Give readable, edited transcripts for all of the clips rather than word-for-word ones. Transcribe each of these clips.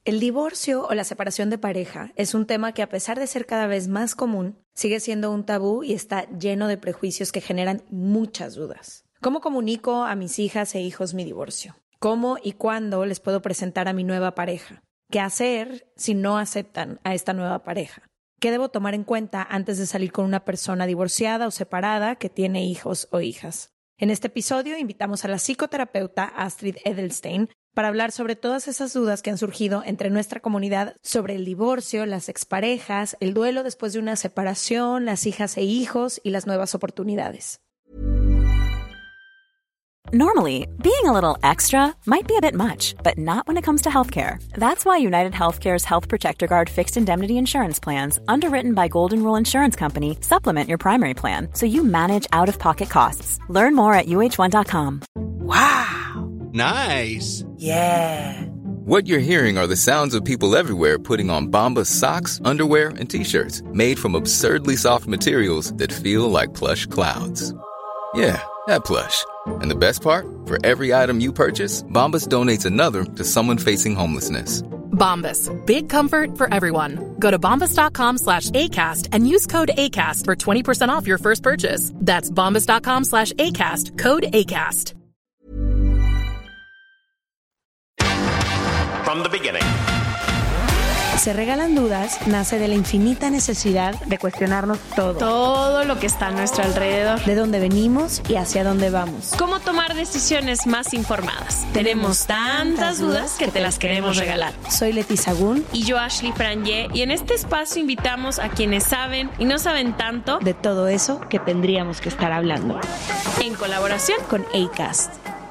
El divorcio o la separación de pareja es un tema que, a pesar de ser cada vez más común, sigue siendo un tabú y está lleno de prejuicios que generan muchas dudas. ¿Cómo comunico a mis hijas e hijos mi divorcio? ¿Cómo y cuándo les puedo presentar a mi nueva pareja? ¿Qué hacer si no aceptan a esta nueva pareja? ¿Qué debo tomar en cuenta antes de salir con una persona divorciada o separada que tiene hijos o hijas? En este episodio invitamos a la psicoterapeuta Astrid Edelstein para hablar sobre todas esas dudas que han surgido entre nuestra comunidad sobre el divorcio, las exparejas, el duelo después de una separación, las hijas e hijos y las nuevas oportunidades. Normally, being a little extra might be a bit much, but not when it comes to healthcare. That's why United Healthcare's Health Protector Guard fixed indemnity insurance plans, underwritten by Golden Rule Insurance Company, supplement your primary plan so you manage out-of-pocket costs. Learn more at uh1.com. Wow! Nice! Yeah! What you're hearing are the sounds of people everywhere putting on Bombas socks, underwear, and T-shirts made from absurdly soft materials that feel like plush clouds. Yeah, that plush. And the best part? For every item you purchase, Bombas donates another to someone facing homelessness. Bombas. Big comfort for everyone. Go to bombas.com/ACAST and use code ACAST for 20% off your first purchase. That's bombas.com/ACAST. Code ACAST. From the beginning. Se Regalan Dudas nace de la infinita necesidad de cuestionarnos todo. Todo lo que está a nuestro alrededor. De dónde venimos y hacia dónde vamos. Cómo tomar decisiones más informadas. Tenemos tantas dudas que te las queremos regalar. Soy Leti Sagún. Y yo, Ashley Franje. Y en este espacio invitamos a quienes saben y no saben tanto de todo eso que tendríamos que estar hablando. En colaboración con ACAST.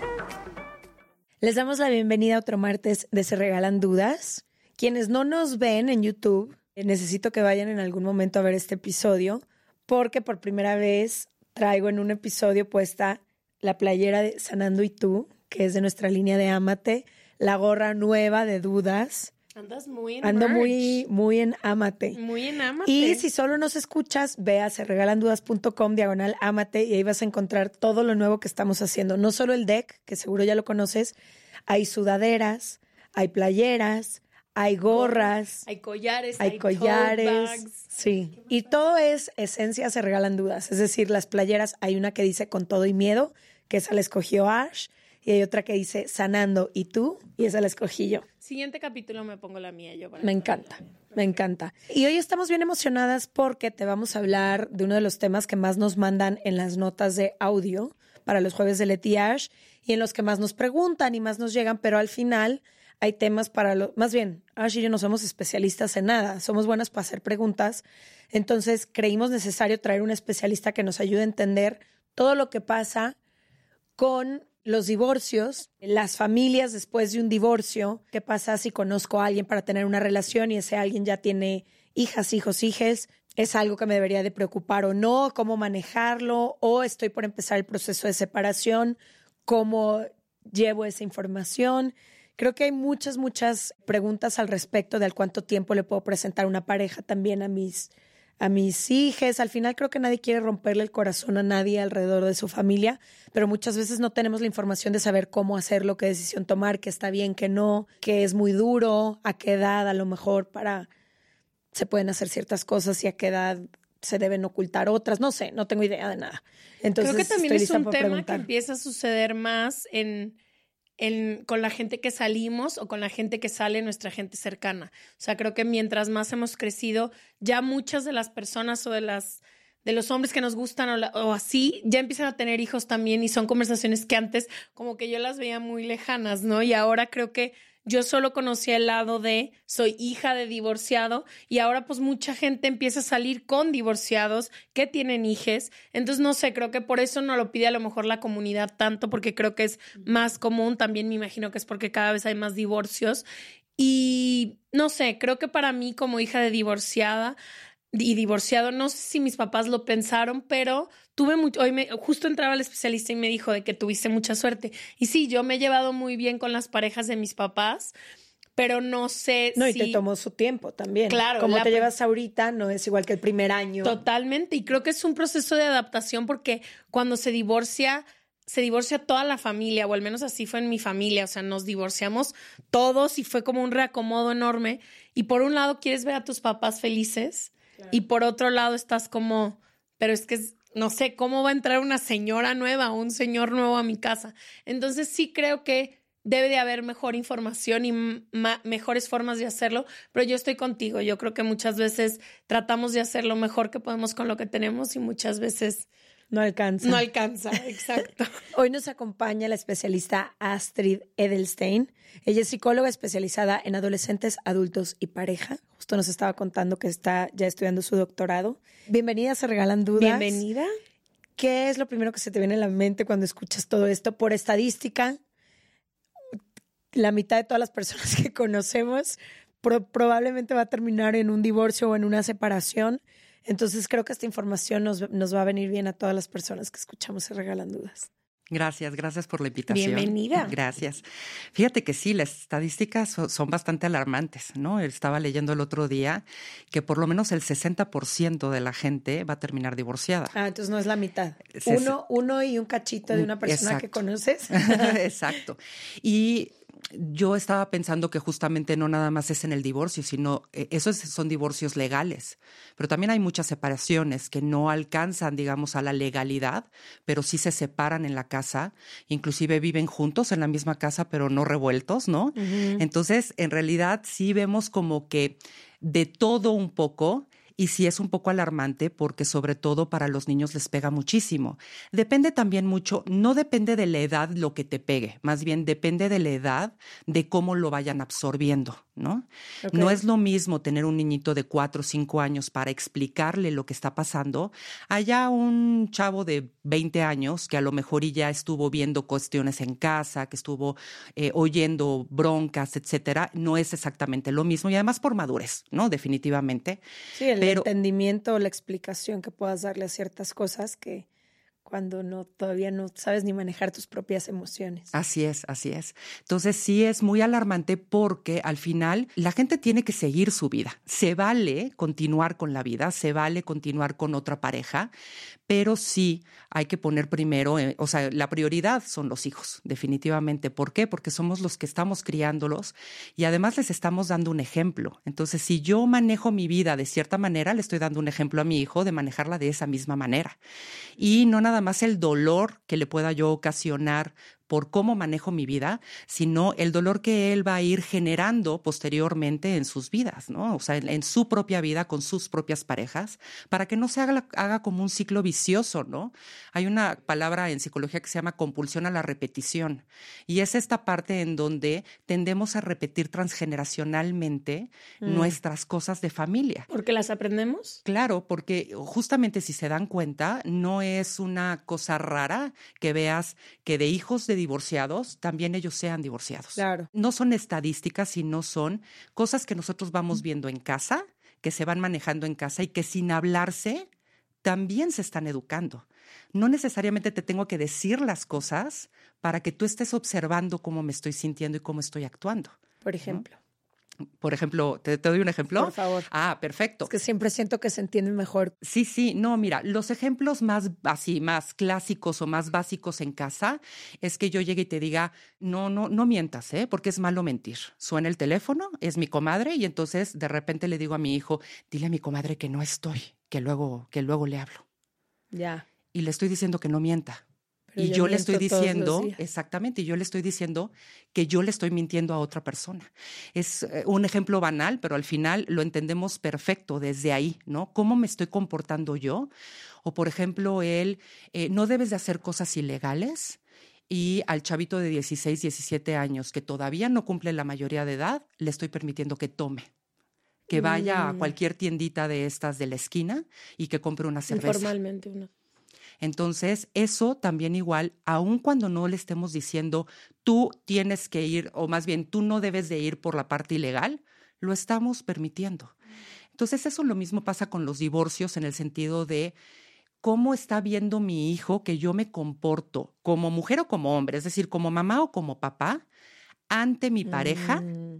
Les damos la bienvenida a otro martes de Se Regalan Dudas. Quienes no nos ven en YouTube, necesito que vayan en algún momento a ver este episodio, porque por primera vez traigo en un episodio puesta la playera de Sanando y Tú, que es de nuestra línea de Ámate, la gorra nueva de Dudas. Andas muy en Ando merch. muy en Ámate. Muy en Ámate. Y si solo nos escuchas, ve a seregalandudas.com/Ámate y ahí vas a encontrar todo lo nuevo que estamos haciendo. No solo el deck, que seguro ya lo conoces, hay sudaderas, hay playeras, hay gorras, hay collares, hay collares, tote bags. Sí. Y todo es esencia Se Regalan Dudas. Es decir, las playeras, hay una que dice Con Todo y Miedo, que esa la escogió Ash, y hay otra que dice Sanando y Tú, y esa la escogí yo. Siguiente capítulo me pongo la mía yo. Me encanta, me encanta. Y hoy estamos bien emocionadas porque te vamos a hablar de uno de los temas que más nos mandan en las notas de audio para los jueves de Leti y Ash, y en los que más nos preguntan y más nos llegan, pero al final hay temas más bien, Ash y yo no somos especialistas en nada, somos buenas para hacer preguntas, entonces creímos necesario traer un especialista que nos ayude a entender todo lo que pasa con los divorcios, las familias después de un divorcio, qué pasa si conozco a alguien para tener una relación y ese alguien ya tiene hijas, hijos, hijes, es algo que me debería de preocupar o no, cómo manejarlo, o estoy por empezar el proceso de separación, cómo llevo esa información. Creo que hay muchas preguntas al respecto de al cuánto tiempo le puedo presentar una pareja también a mis hijos. Al final creo que nadie quiere romperle el corazón a nadie alrededor de su familia, pero muchas veces no tenemos la información de saber cómo hacerlo, qué decisión tomar, qué está bien, qué no, qué es muy duro, a qué edad a lo mejor se pueden hacer ciertas cosas y a qué edad se deben ocultar otras. No sé, no tengo idea de nada. Entonces, creo que también estoy es un lista para tema preguntar. que empieza a suceder más con la gente que salimos o con la gente que sale, nuestra gente cercana. O sea, creo que mientras más hemos crecido, ya muchas de las personas o de los hombres que nos gustan o así, ya empiezan a tener hijos también y son conversaciones que antes como que yo las veía muy lejanas, ¿no? Y ahora creo que yo solo conocía el lado de soy hija de divorciado y ahora pues mucha gente empieza a salir con divorciados que tienen hijes. Entonces no sé, creo que por eso no lo pide a lo mejor la comunidad tanto, porque creo que es más común. También me imagino que es porque cada vez hay más divorcios. Y no sé, creo que para mí como hija de divorciada y divorciado, no sé si mis papás lo pensaron, pero tuve mucho. Justo entraba el especialista y me dijo de que tuviste mucha suerte. Y sí, yo me he llevado muy bien con las parejas de mis papás, pero no sé No, si... y te tomó su tiempo también. Claro. Como te llevas ahorita, no es igual que el primer año. Totalmente. Y creo que es un proceso de adaptación porque cuando se divorcia se divorcia toda la familia, o al menos así fue en mi familia, o sea, nos divorciamos todos y fue como un reacomodo enorme. Y por un lado quieres ver a tus papás felices, claro, y por otro lado estás como, pero es que no sé, ¿cómo va a entrar una señora nueva o un señor nuevo a mi casa? Entonces sí creo que debe de haber mejor información y mejores formas de hacerlo, pero yo estoy contigo. Yo creo que muchas veces tratamos de hacer lo mejor que podemos con lo que tenemos y muchas veces no alcanza. No alcanza, exacto. Hoy nos acompaña la especialista Astrid Edelstein. Ella es psicóloga especializada en adolescentes, adultos y pareja. Justo nos estaba contando que está ya estudiando su doctorado. Bienvenida, Se Regalan Dudas. Bienvenida. ¿Qué es lo primero que se te viene a la mente cuando escuchas todo esto? Por estadística, la mitad de todas las personas que conocemos probablemente va a terminar en un divorcio o en una separación. Entonces creo que esta información nos va a venir bien a todas las personas que escuchamos Se Regalan Dudas. Gracias por la invitación. Bienvenida. Gracias. Fíjate que sí, las estadísticas son bastante alarmantes, ¿no? Estaba leyendo el otro día que por lo menos el 60% de la gente va a terminar divorciada. Ah, entonces no es la mitad. Uno y un cachito de una persona Exacto. que conoces. Exacto. Y yo estaba pensando que justamente no nada más es en el divorcio, sino esos son divorcios legales, pero también hay muchas separaciones que no alcanzan, digamos, a la legalidad, pero sí se separan en la casa, inclusive viven juntos en la misma casa, pero no revueltos, ¿no? Uh-huh. Entonces, en realidad sí vemos como que de todo un poco. Y sí es un poco alarmante porque sobre todo para los niños les pega muchísimo. Depende también mucho, no depende de la edad lo que te pegue, más bien depende de la edad, de cómo lo vayan absorbiendo, ¿no? Okay. No es lo mismo tener un niñito de 4 o 5 años para explicarle lo que está pasando, allá un chavo de 20 años que a lo mejor ya estuvo viendo cuestiones en casa, que estuvo oyendo broncas, etcétera. No es exactamente lo mismo y además por madurez, ¿no? Definitivamente. Sí, el entendimiento o la explicación que puedas darle a ciertas cosas que cuando todavía no sabes ni manejar tus propias emociones. Así es. Entonces sí es muy alarmante porque al final la gente tiene que seguir su vida. Se vale continuar con la vida, se vale continuar con otra pareja, pero sí hay que poner primero, o sea, la prioridad son los hijos, definitivamente. ¿Por qué? Porque somos los que estamos criándolos y además les estamos dando un ejemplo. Entonces, si yo manejo mi vida de cierta manera, le estoy dando un ejemplo a mi hijo de manejarla de esa misma manera. Y no nada más el dolor que le pueda yo ocasionar por cómo manejo mi vida, sino el dolor que él va a ir generando posteriormente en sus vidas, ¿no? O sea, en su propia vida, con sus propias parejas, para que no se haga como un ciclo vicioso, ¿no? Hay una palabra en psicología que se llama compulsión a la repetición, y es esta parte en donde tendemos a repetir transgeneracionalmente nuestras cosas de familia. ¿Porque las aprendemos? Claro, porque justamente si se dan cuenta, no es una cosa rara que veas que de hijos de divorciados, también ellos sean divorciados. Claro. No son estadísticas, sino son cosas que nosotros vamos viendo en casa, que se van manejando en casa y que sin hablarse también se están educando. No necesariamente te tengo que decir las cosas para que tú estés observando cómo me estoy sintiendo y cómo estoy actuando. Por ejemplo. ¿No? Por ejemplo, ¿te doy un ejemplo? Por favor. Ah, perfecto. Es que siempre siento que se entiende mejor. Sí. No, mira, los ejemplos más clásicos o más básicos en casa es que yo llegue y te diga, no mientas, porque es malo mentir. Suena el teléfono, es mi comadre y entonces de repente le digo a mi hijo, dile a mi comadre que no estoy, que luego le hablo. Ya. Y le estoy diciendo que no mienta. Pero y yo le estoy diciendo, exactamente, yo le estoy diciendo que yo le estoy mintiendo a otra persona. Es un ejemplo banal, pero al final lo entendemos perfecto desde ahí, ¿no? ¿Cómo me estoy comportando yo? O, por ejemplo, no debes de hacer cosas ilegales. Y al chavito de 16, 17 años que todavía no cumple la mayoría de edad, le estoy permitiendo que tome. Que vaya a cualquier tiendita de estas de la esquina y que compre una cerveza. Informalmente una. Entonces, eso también igual, aun cuando no le estemos diciendo tú tienes que ir, o más bien tú no debes de ir por la parte ilegal, lo estamos permitiendo. Entonces, eso lo mismo pasa con los divorcios en el sentido de cómo está viendo mi hijo que yo me comporto como mujer o como hombre, es decir, como mamá o como papá, ante mi pareja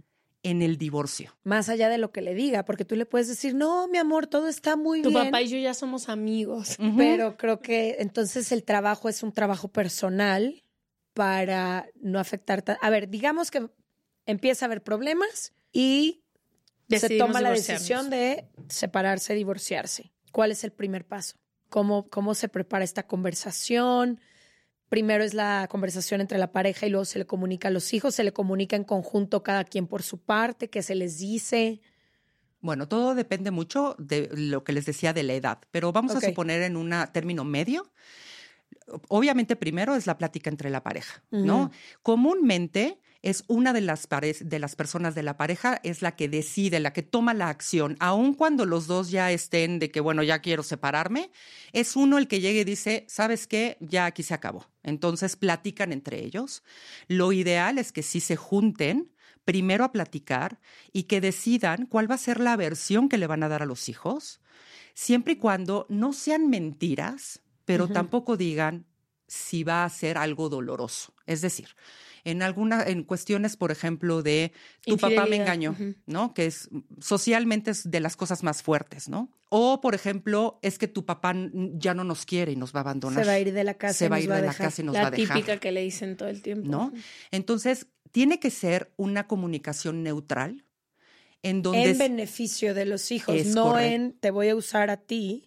en el divorcio. Más allá de lo que le diga, porque tú le puedes decir, no, mi amor, todo está muy Tu bien. papá y yo ya somos amigos. Pero creo que entonces el trabajo es un trabajo personal para no afectar. A ver, digamos que empieza a haber problemas y se Decidimos toma la divorciarnos. decisión de separarse, divorciarse. ¿Cuál es el primer paso? ¿Cómo se prepara esta conversación? Primero es la conversación entre la pareja y luego se le comunica a los hijos, se le comunica en conjunto cada quien por su parte, qué se les dice. Bueno, todo depende mucho de lo que les decía de la edad, pero vamos Ok. a suponer en un término medio. Obviamente primero es la plática entre la pareja, ¿no? Comúnmente es una de las personas de la pareja es la que decide, la que toma la acción, aun cuando los dos ya estén de que, bueno, ya quiero separarme, es uno el que llega y dice, ¿sabes qué? Ya aquí se acabó. Entonces platican entre ellos. Lo ideal es que sí se junten primero a platicar y que decidan cuál va a ser la versión que le van a dar a los hijos, siempre y cuando no sean mentiras, pero tampoco digan si va a ser algo doloroso. Es decir, en cuestiones, por ejemplo, de tu papá me Infidelidad. engañó, ¿no? Que es socialmente es de las cosas más fuertes, ¿no? O, por ejemplo, es que tu papá ya no nos quiere y nos va a abandonar. Se va a ir de la casa Se y va a nos ir va a de la dejar. casa y nos va La a dejar. típica que le dicen todo el tiempo. ¿No? Entonces, tiene que ser una comunicación neutral en donde En beneficio de los hijos, Es no correcto. en te voy a usar a ti.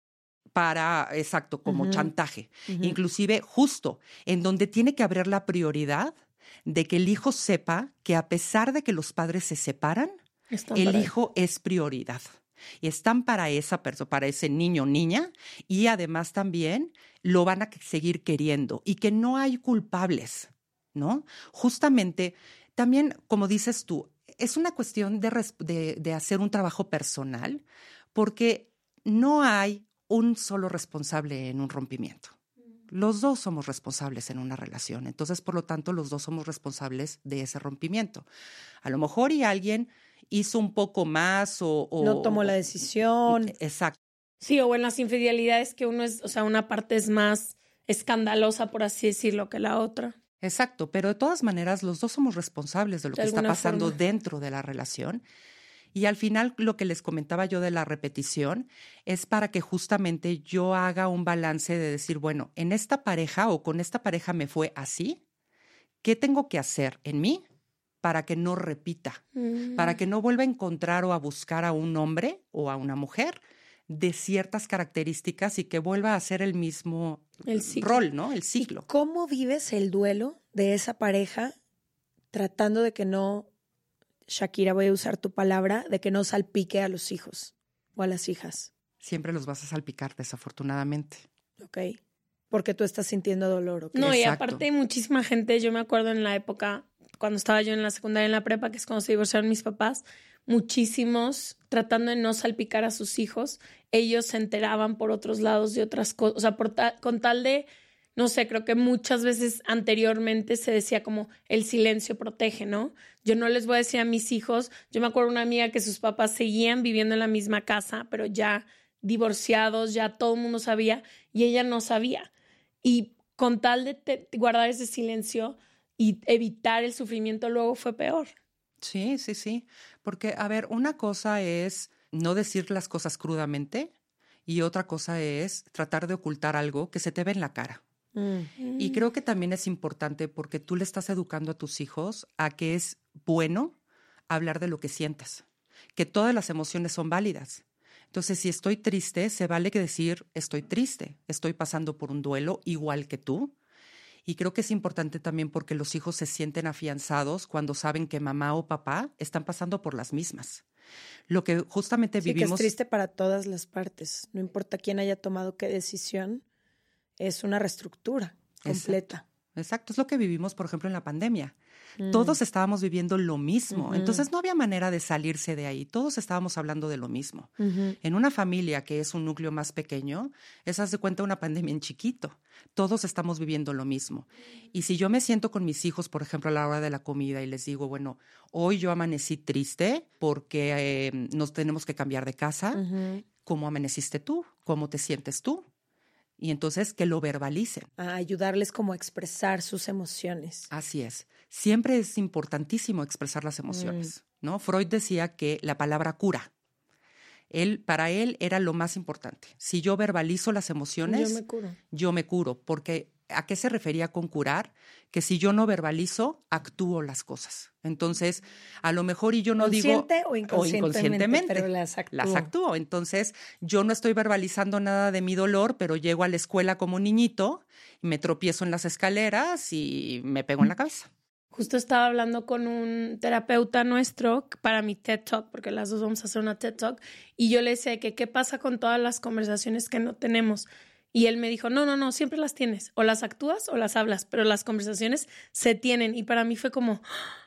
como chantaje. Inclusive justo en donde tiene que haber la prioridad de que el hijo sepa que a pesar de que los padres se separan, Están el para él. hijo es prioridad. Y están para esa persona, para ese niño o niña, y además también lo van a seguir queriendo y que no hay culpables, ¿no? Justamente, también, como dices tú, es una cuestión de hacer un trabajo personal, porque no hay un solo responsable en un rompimiento. Los dos somos responsables en una relación. Entonces, por lo tanto, los dos somos responsables de ese rompimiento. A lo mejor y alguien hizo un poco más o No tomó la decisión. Exacto. Sí, o en las infidelidades que uno es, o sea, una parte es más escandalosa, por así decirlo, que la otra. Exacto, pero de todas maneras los dos somos responsables de lo De que está alguna pasando forma. dentro de la relación. Y al final lo que les comentaba yo de la repetición es para que justamente yo haga un balance de decir, bueno, en esta pareja o con esta pareja me fue así, ¿qué tengo que hacer en mí para que no repita? Para que no vuelva a encontrar o a buscar a un hombre o a una mujer de ciertas características y que vuelva a hacer el mismo El ciclo. rol, ¿no? El ciclo. ¿Cómo vives el duelo de esa pareja tratando de que no, Shakira, voy a usar tu palabra, de que no salpique a los hijos o a las hijas? Siempre los vas a salpicar, desafortunadamente. ¿Ok? Porque tú estás sintiendo dolor, ¿ok? No, y Exacto. aparte hay muchísima gente, yo me acuerdo en la época, cuando estaba yo en la secundaria, en la prepa, que es cuando se divorciaron mis papás, muchísimos tratando de no salpicar a sus hijos, ellos se enteraban por otros lados de otras cosas, o sea, con tal de, no sé, creo que muchas veces anteriormente se decía como el silencio protege, ¿no? Yo no les voy a decir a mis hijos, yo me acuerdo una amiga que sus papás seguían viviendo en la misma casa, pero ya divorciados, ya todo el mundo sabía y ella no sabía. Y con tal de guardar ese silencio y evitar el sufrimiento, luego fue peor. Sí, sí, sí. Porque, a ver, una cosa es no decir las cosas crudamente y otra cosa es tratar de ocultar algo que se te ve en la cara. Y creo que también es importante porque tú le estás educando a tus hijos a que es bueno hablar de lo que sientes, que todas las emociones son válidas. Entonces, si estoy triste, se vale que decir estoy triste, estoy pasando por un duelo igual que tú. Y creo que es importante también porque los hijos se sienten afianzados cuando saben que mamá o papá están pasando por las mismas. Lo que justamente Sí, vivimos... que es triste para todas las partes. No importa quién haya tomado qué decisión, es una reestructura completa. Exacto, es lo que vivimos, por ejemplo, en la pandemia. Todos estábamos viviendo lo mismo, entonces no había manera de salirse de ahí, todos estábamos hablando de lo mismo. En una familia que es un núcleo más pequeño, haz de cuenta una pandemia en chiquito, todos estamos viviendo lo mismo. Y si yo me siento con mis hijos, por ejemplo, a la hora de la comida y les digo, bueno, hoy yo amanecí triste porque nos tenemos que cambiar de casa, ¿cómo amaneciste tú? ¿Cómo te sientes tú? Y entonces que lo verbalicen. A ayudarles como a expresar sus emociones. Así es. Siempre es importantísimo expresar las emociones. ¿no? Freud decía que la palabra cura. Para él era lo más importante. Si yo verbalizo las emociones, yo me curo. Porque ¿a qué se refería con curar? Que si yo no verbalizo, actúo las cosas. Entonces, a lo mejor yo no digo... Consciente o inconscientemente, pero las actúo. Entonces, yo no estoy verbalizando nada de mi dolor, pero llego a la escuela como un niñito, y me tropiezo en las escaleras y me pego en la cabeza. Justo estaba hablando con un terapeuta nuestro para mi TED Talk, porque las dos vamos a hacer una TED Talk, y yo le decía que qué pasa con todas las conversaciones que no tenemos. Y él me dijo, no, siempre las tienes. O las actúas o las hablas, pero las conversaciones se tienen. Y para mí fue como,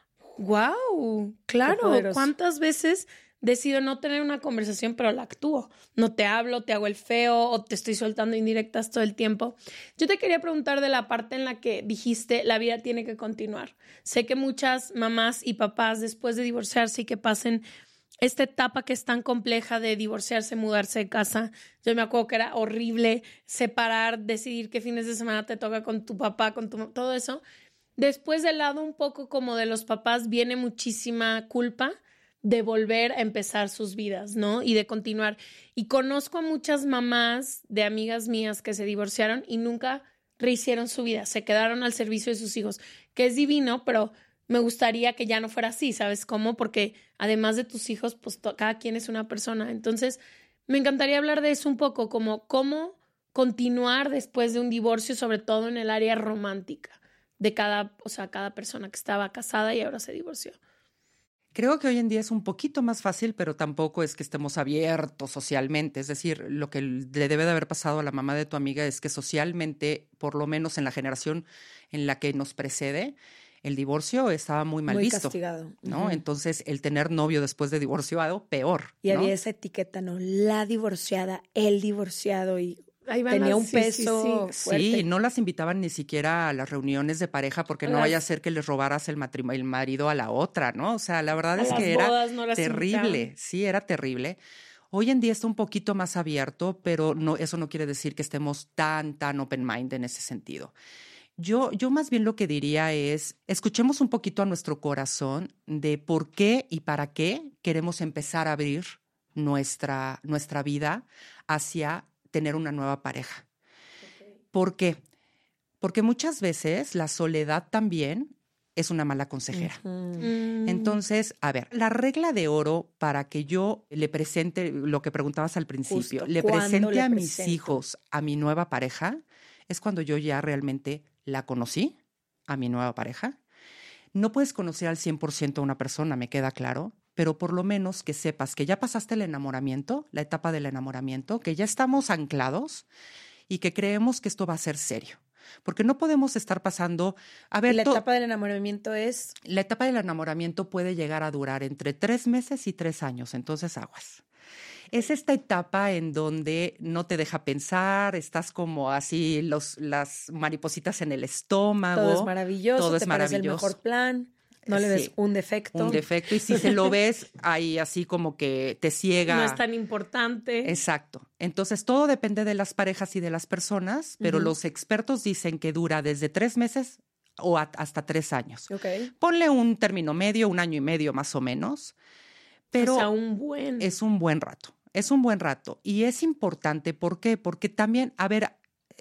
wow, claro, ¿cuántas veces decido no tener una conversación, pero la actúo? No te hablo, te hago el feo o te estoy soltando indirectas todo el tiempo. Yo te quería preguntar de la parte en la que dijiste la vida tiene que continuar. Sé que muchas mamás y papás después de divorciarse y que pasen esta etapa que es tan compleja de divorciarse, mudarse de casa. Yo me acuerdo que era horrible separar, decidir qué fines de semana te toca con tu papá, todo eso. Después del lado un poco como de los papás viene muchísima culpa de volver a empezar sus vidas, ¿no? Y de continuar. Y conozco a muchas mamás de amigas mías que se divorciaron y nunca rehicieron su vida. Se quedaron al servicio de sus hijos, que es divino, pero me gustaría que ya no fuera así, ¿sabes cómo? Porque además de tus hijos, pues cada quien es una persona. Entonces, me encantaría hablar de eso un poco, como cómo continuar después de un divorcio, sobre todo en el área romántica de cada persona que estaba casada y ahora se divorció. Creo que hoy en día es un poquito más fácil, pero tampoco es que estemos abiertos socialmente. Es decir, lo que le debe de haber pasado a la mamá de tu amiga es que socialmente, por lo menos en la generación en la que nos precede, el divorcio estaba muy mal visto. Muy castigado. ¿No? Entonces, el tener novio después de divorciado, peor. Y había esa etiqueta, ¿no? La divorciada, el divorciado, y tenía un peso fuerte. Sí, no las invitaban ni siquiera a las reuniones de pareja porque no vaya a ser que les robaras el marido a la otra, ¿no? O sea, la verdad es que era terrible. Sí, era terrible. Hoy en día está un poquito más abierto, pero eso no quiere decir que estemos tan open mind en ese sentido. Yo más bien lo que diría es, escuchemos un poquito a nuestro corazón de por qué y para qué queremos empezar a abrir nuestra vida hacia tener una nueva pareja. Okay. ¿Por qué? Porque muchas veces la soledad también es una mala consejera. Entonces, a ver, la regla de oro para que yo le presente, lo que preguntabas al principio, justo, le presente a mis hijos a mi nueva pareja, es cuando yo ya realmente la conocí, a mi nueva pareja. No puedes conocer al 100% a una persona, me queda claro, pero por lo menos que sepas que ya pasaste el enamoramiento, la etapa del enamoramiento, que ya estamos anclados y que creemos que esto va a ser serio. Porque no podemos estar pasando... ¿Y la etapa del enamoramiento es? La etapa del enamoramiento puede llegar a durar entre 3 meses y 3 años, entonces aguas. Es esta etapa en donde no te deja pensar, estás como así, las maripositas en el estómago. Todo es maravilloso, te parece el mejor plan. No le ves un defecto. Un defecto, y si se lo ves, ahí así como que te ciega. No es tan importante. Exacto. Entonces, todo depende de las parejas y de las personas, pero los expertos dicen que dura desde 3 meses o hasta 3 años. Okay. Ponle un término medio, 1 año y medio más o menos. Pero es un buen rato. Es un buen rato. Y es importante, ¿por qué? Porque también, a ver,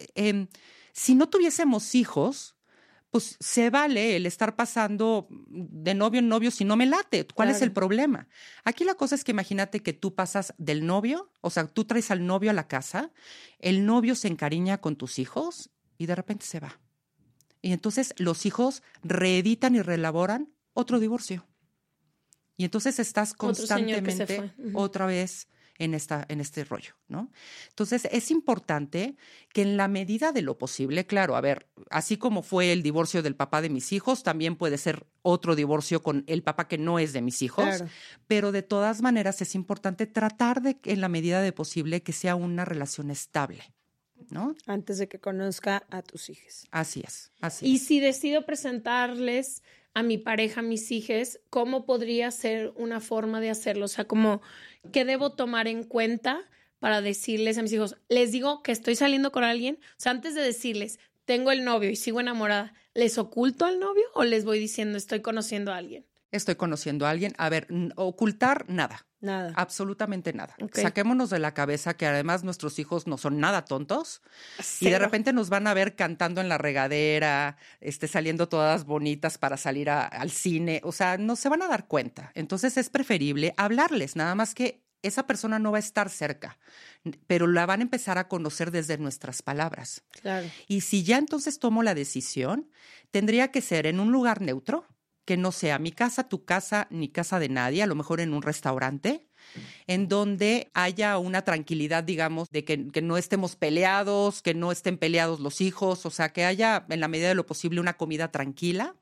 si no tuviésemos hijos, pues se vale el estar pasando de novio en novio si no me late. ¿Cuál es el problema? Aquí la cosa es que imagínate que tú pasas del novio, o sea, tú traes al novio a la casa, el novio se encariña con tus hijos y de repente se va. Y entonces los hijos reeditan y reelaboran otro divorcio. Y entonces estás constantemente otra vez en este rollo, ¿no? Entonces, es importante que en la medida de lo posible, claro, a ver, así como fue el divorcio del papá de mis hijos, también puede ser otro divorcio con el papá que no es de mis hijos, claro. Pero de todas maneras es importante tratar de, en la medida de posible, que sea una relación estable, ¿no? Antes de que conozca a tus hijos. Así es. Y si decido presentarles a mi pareja, a mis hijos, ¿cómo podría ser una forma de hacerlo? O sea, como, ¿qué debo tomar en cuenta para decirles a mis hijos? Les digo que estoy saliendo con alguien. O sea, antes de decirles, tengo el novio y sigo enamorada, ¿les oculto al novio o les voy diciendo, estoy conociendo a alguien? estoy conociendo a alguien. A ver, ocultar nada. Nada. Absolutamente nada. Okay. Saquémonos de la cabeza que además nuestros hijos no son nada tontos. Cero. Y de repente nos van a ver cantando en la regadera, saliendo todas bonitas para salir al cine. O sea, no se van a dar cuenta. Entonces es preferible hablarles, nada más que esa persona no va a estar cerca, pero la van a empezar a conocer desde nuestras palabras. Claro. Y si ya entonces tomo la decisión, tendría que ser en un lugar neutro, que no sea mi casa, tu casa, ni casa de nadie, a lo mejor en un restaurante, en donde haya una tranquilidad, digamos, de que no estemos peleados, que no estén peleados los hijos, o sea, que haya, en la medida de lo posible, una comida tranquila.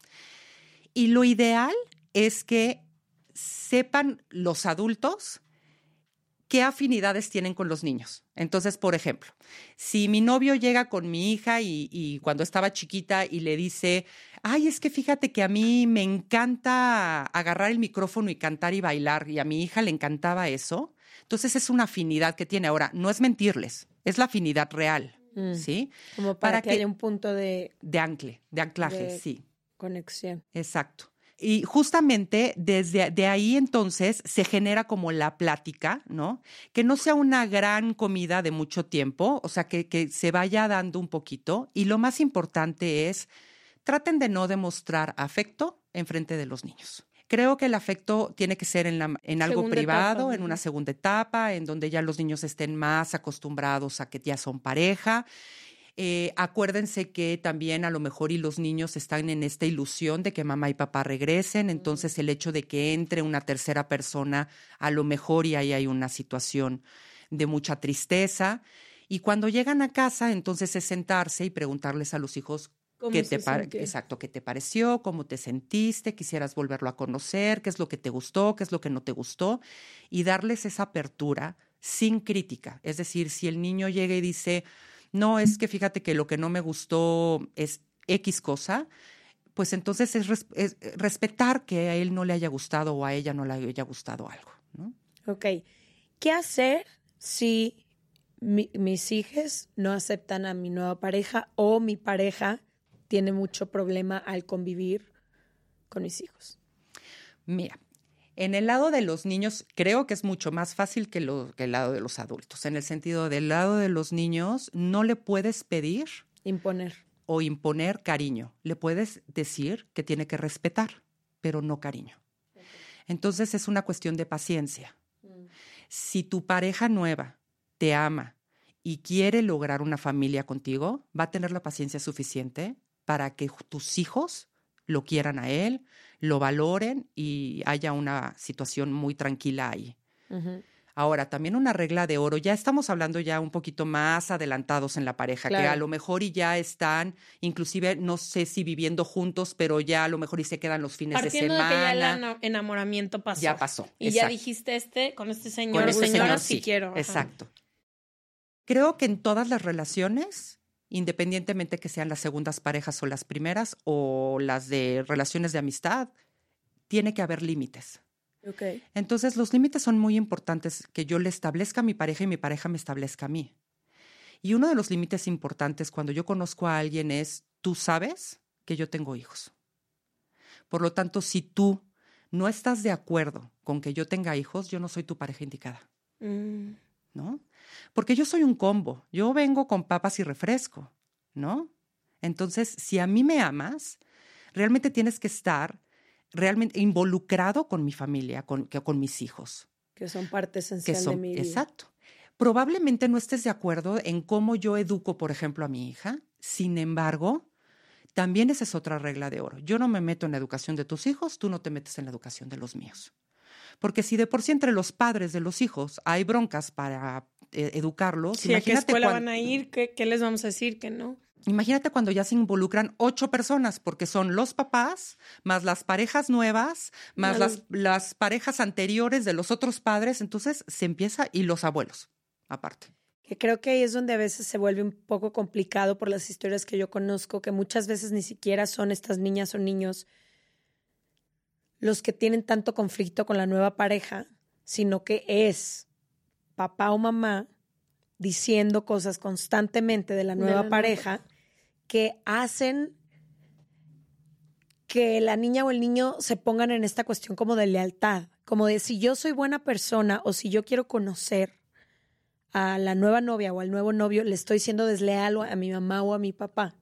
Y lo ideal es que sepan los adultos qué afinidades tienen con los niños. Entonces, por ejemplo, si mi novio llega con mi hija y cuando estaba chiquita y le dice, ay, es que fíjate que a mí me encanta agarrar el micrófono y cantar y bailar, y a mi hija le encantaba eso, entonces es una afinidad que tiene. Ahora, no es mentirles, es la afinidad real, ¿sí? Como para que haya un punto de anclaje, sí. Conexión. Exacto. Y justamente de ahí entonces se genera como la plática, ¿no? Que no sea una gran comida de mucho tiempo, o sea, que se vaya dando un poquito. Y lo más importante es, traten de no demostrar afecto en frente de los niños. Creo que el afecto tiene que ser en algo privado, etapa, en una segunda etapa, en donde ya los niños estén más acostumbrados a que ya son pareja. Acuérdense que también a lo mejor y los niños están en esta ilusión de que mamá y papá regresen, entonces el hecho de que entre una tercera persona a lo mejor y ahí hay una situación de mucha tristeza. Y cuando llegan a casa, entonces es sentarse y preguntarles a los hijos qué te pareció, cómo te sentiste, quisieras volverlo a conocer, qué es lo que te gustó, qué es lo que no te gustó, y darles esa apertura sin crítica. Es decir, si el niño llega y dice, no, es que fíjate que lo que no me gustó es X cosa, pues entonces es respetar que a él no le haya gustado o a ella no le haya gustado algo, ¿no? Ok. ¿Qué hacer si mis hijos no aceptan a mi nueva pareja o mi pareja tiene mucho problema al convivir con mis hijos? Mira, en el lado de los niños creo que es mucho más fácil que el lado de los adultos. En el sentido del lado de los niños no le puedes pedir imponer cariño. Le puedes decir que tiene que respetar, pero no cariño. Okay. Entonces es una cuestión de paciencia. Si tu pareja nueva te ama y quiere lograr una familia contigo, va a tener la paciencia suficiente para que tus hijos lo quieran a él, lo valoren y haya una situación muy tranquila ahí. Uh-huh. Ahora, también una regla de oro, ya estamos hablando ya un poquito más adelantados en la pareja, claro, que a lo mejor y ya están, inclusive no sé si viviendo juntos, pero ya a lo mejor y se quedan los fines de semana. Partiendo de que ya el enamoramiento pasó. Ya pasó. Y exacto. Ya dijiste con este señor o señora sí quiero. Ajá. Exacto. Creo que en todas las relaciones, independientemente que sean las segundas parejas o las primeras o las de relaciones de amistad, tiene que haber límites. Okay. Entonces, los límites son muy importantes, que yo le establezca a mi pareja y mi pareja me establezca a mí. Y uno de los límites importantes cuando yo conozco a alguien es, tú sabes que yo tengo hijos. Por lo tanto, si tú no estás de acuerdo con que yo tenga hijos, yo no soy tu pareja indicada. ¿No? Porque yo soy un combo. Yo vengo con papas y refresco, ¿no? Entonces, si a mí me amas, realmente tienes que estar realmente involucrado con mi familia, con mis hijos. Que son parte esencial de mi vida. Exacto. Probablemente no estés de acuerdo en cómo yo educo, por ejemplo, a mi hija. Sin embargo, también esa es otra regla de oro. Yo no me meto en la educación de tus hijos, tú no te metes en la educación de los míos. Porque si de por sí entre los padres de los hijos hay broncas para educarlos, sí, imagínate ¿a qué escuela van a ir? ¿Qué les vamos a decir que no? Imagínate cuando ya se involucran 8 personas, porque son los papás, más las parejas nuevas, más las parejas anteriores de los otros padres, entonces se empieza, y los abuelos, aparte. Que creo que ahí es donde a veces se vuelve un poco complicado por las historias que yo conozco, que muchas veces ni siquiera son estas niñas o niños los que tienen tanto conflicto con la nueva pareja, sino que es papá o mamá diciendo cosas constantemente de la nueva pareja que hacen que la niña o el niño se pongan en esta cuestión como de lealtad, como de si yo soy buena persona o si yo quiero conocer a la nueva novia o al nuevo novio, le estoy siendo desleal a mi mamá o a mi papá.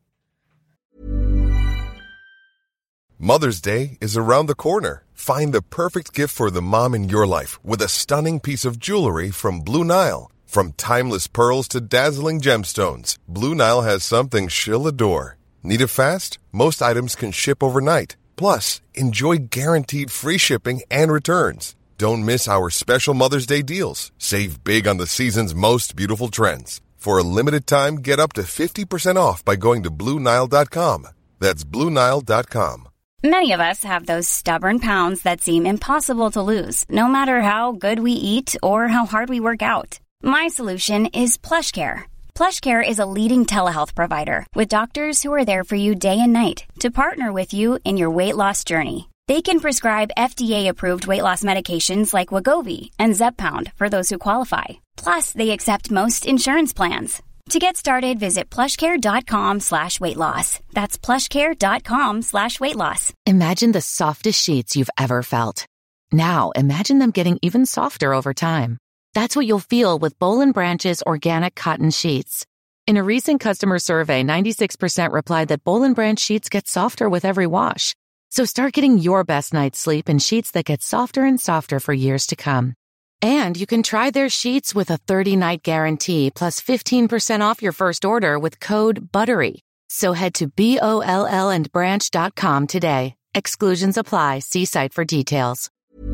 Mother's Day is around the corner. Find the perfect gift for the mom in your life with a stunning piece of jewelry from Blue Nile. From timeless pearls to dazzling gemstones, Blue Nile has something she'll adore. Need it fast? Most items can ship overnight. Plus, enjoy guaranteed free shipping and returns. Don't miss our special Mother's Day deals. Save big on the season's most beautiful trends. For a limited time, get up to 50% off by going to BlueNile.com. That's BlueNile.com. Many of us have those stubborn pounds that seem impossible to lose, no matter how good we eat or how hard we work out. My solution is PlushCare. PlushCare is a leading telehealth provider with doctors who are there for you day and night to partner with you in your weight loss journey. They can prescribe FDA-approved weight loss medications like Wegovy and Zepbound for those who qualify. Plus, they accept most insurance plans. To get started, visit plushcare.com/weight loss. That's plushcare.com/weight loss. Imagine the softest sheets you've ever felt. Now, imagine them getting even softer over time. That's what you'll feel with Boll & Branch's organic cotton sheets. In a recent customer survey, 96% replied that Boll & Branch sheets get softer with every wash. So start getting your best night's sleep in sheets that get softer and softer for years to come. And you can try their sheets with a 30-night guarantee plus 15% off your first order with code BUTTERY. So head to BOLLandbranch.com today. Exclusions apply. See site for details.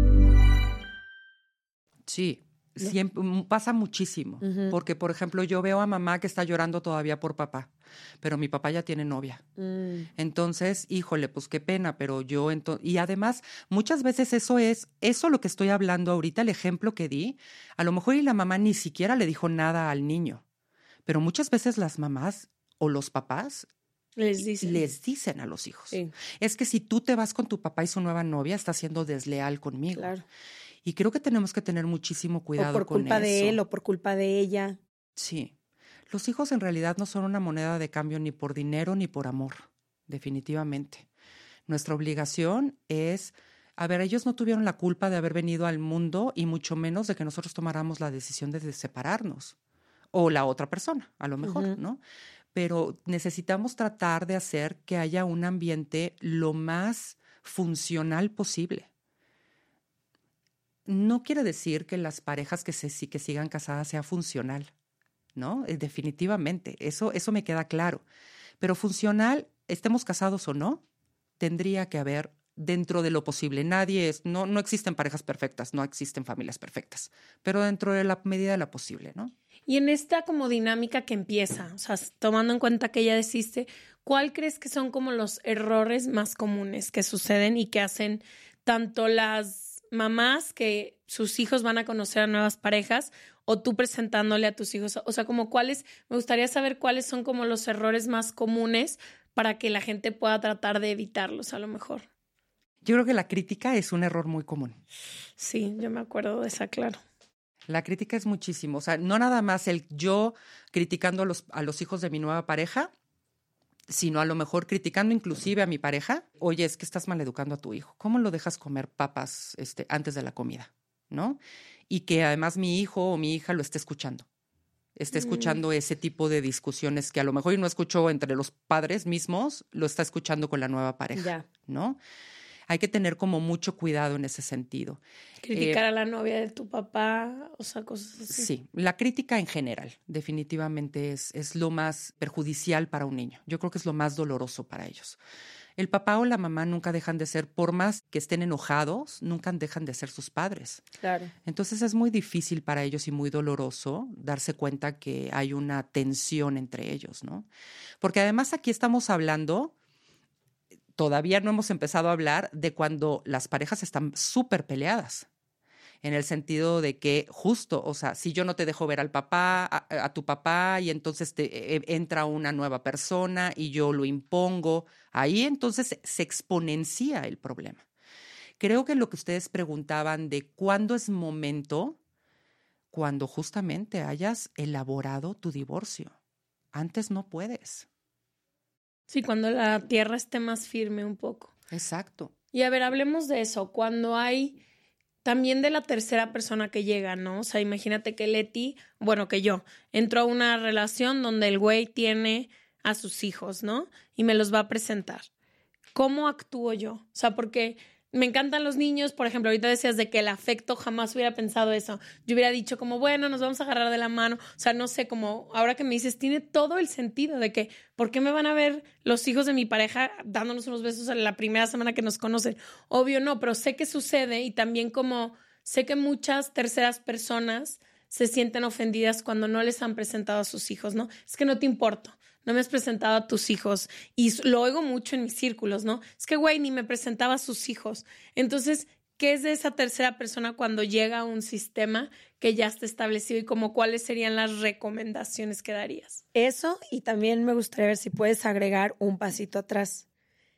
Sí, siempre pasa muchísimo. Porque, por ejemplo, yo veo a mamá que está llorando todavía por papá, pero mi papá ya tiene novia. Entonces, híjole, pues qué pena, pero yo... Y además, muchas veces eso lo que estoy hablando ahorita, el ejemplo que di, a lo mejor y la mamá ni siquiera le dijo nada al niño, pero muchas veces las mamás o los papás les dicen a los hijos. Sí. Es que si tú te vas con tu papá y su nueva novia, estás siendo desleal conmigo. Claro. Y creo que tenemos que tener muchísimo cuidado con eso. O por culpa de él o por culpa de ella. Sí. Los hijos en realidad no son una moneda de cambio ni por dinero ni por amor, definitivamente. Nuestra obligación es, ellos no tuvieron la culpa de haber venido al mundo y mucho menos de que nosotros tomáramos la decisión de separarnos. O la otra persona, a lo mejor, ¿no? Pero necesitamos tratar de hacer que haya un ambiente lo más funcional posible. No quiere decir que las parejas que sigan casadas sea funcional, ¿no? Definitivamente, eso me queda claro. Pero funcional, estemos casados o no, tendría que haber dentro de lo posible. No existen parejas perfectas, no existen familias perfectas, pero dentro de la medida de lo posible, ¿no? Y en esta como dinámica que empieza, o sea, tomando en cuenta que ya deciste, ¿cuál crees que son como los errores más comunes que suceden y que hacen tanto las mamás que sus hijos van a conocer a nuevas parejas o tú presentándole a tus hijos? O sea, como me gustaría saber cuáles son como los errores más comunes para que la gente pueda tratar de evitarlos a lo mejor. Yo creo que la crítica es un error muy común. Sí, yo me acuerdo de esa, claro. La crítica es muchísimo. O sea, no nada más el yo criticando a los hijos de mi nueva pareja, sino a lo mejor criticando inclusive a mi pareja. Oye, es que estás maleducando a tu hijo. ¿Cómo lo dejas comer papas antes de la comida? ¿No? Y que además mi hijo o mi hija lo esté escuchando. Esté escuchando ese tipo de discusiones que a lo mejor y no escuchó entre los padres mismos, lo está escuchando con la nueva pareja, ¿no? Hay que tener como mucho cuidado en ese sentido. Criticar a la novia de tu papá, o sea, cosas así. Sí, la crítica en general definitivamente es lo más perjudicial para un niño. Yo creo que es lo más doloroso para ellos. El papá o la mamá nunca dejan de ser, por más que estén enojados, nunca dejan de ser sus padres. Claro. Entonces es muy difícil para ellos y muy doloroso darse cuenta que hay una tensión entre ellos, ¿no? Porque además aquí estamos hablando... Todavía no hemos empezado a hablar de cuando las parejas están súper peleadas, en el sentido de que justo, o sea, si yo no te dejo ver al papá, a tu papá, y entonces entra una nueva persona y yo lo impongo, ahí entonces se exponencia el problema. Creo que lo que ustedes preguntaban de cuándo es momento, cuando justamente hayas elaborado tu divorcio. Antes no puedes. Sí, cuando la tierra esté más firme un poco. Exacto. Y a ver, hablemos de eso. Cuando hay también de la tercera persona que llega, ¿no? O sea, imagínate que Leti, bueno, que yo, entro a una relación donde el güey tiene a sus hijos, ¿no? Y me los va a presentar. ¿Cómo actúo yo? O sea, porque me encantan los niños. Por ejemplo, ahorita decías de que el afecto, jamás hubiera pensado eso. Yo hubiera dicho como, bueno, nos vamos a agarrar de la mano. O sea, no sé, como ahora que me dices, tiene todo el sentido de que, ¿por qué me van a ver los hijos de mi pareja dándonos unos besos en la primera semana que nos conocen? Obvio no, pero sé que sucede y también como sé que muchas terceras personas se sienten ofendidas cuando no les han presentado a sus hijos, ¿no? Es que no te importo. No me has presentado a tus hijos. Y lo oigo mucho en mis círculos, ¿no? Es que, güey, ni me presentaba a sus hijos. Entonces, ¿qué es de esa tercera persona cuando llega a un sistema que ya está establecido y como cuáles serían las recomendaciones que darías? Eso, y también me gustaría ver si puedes agregar un pasito atrás.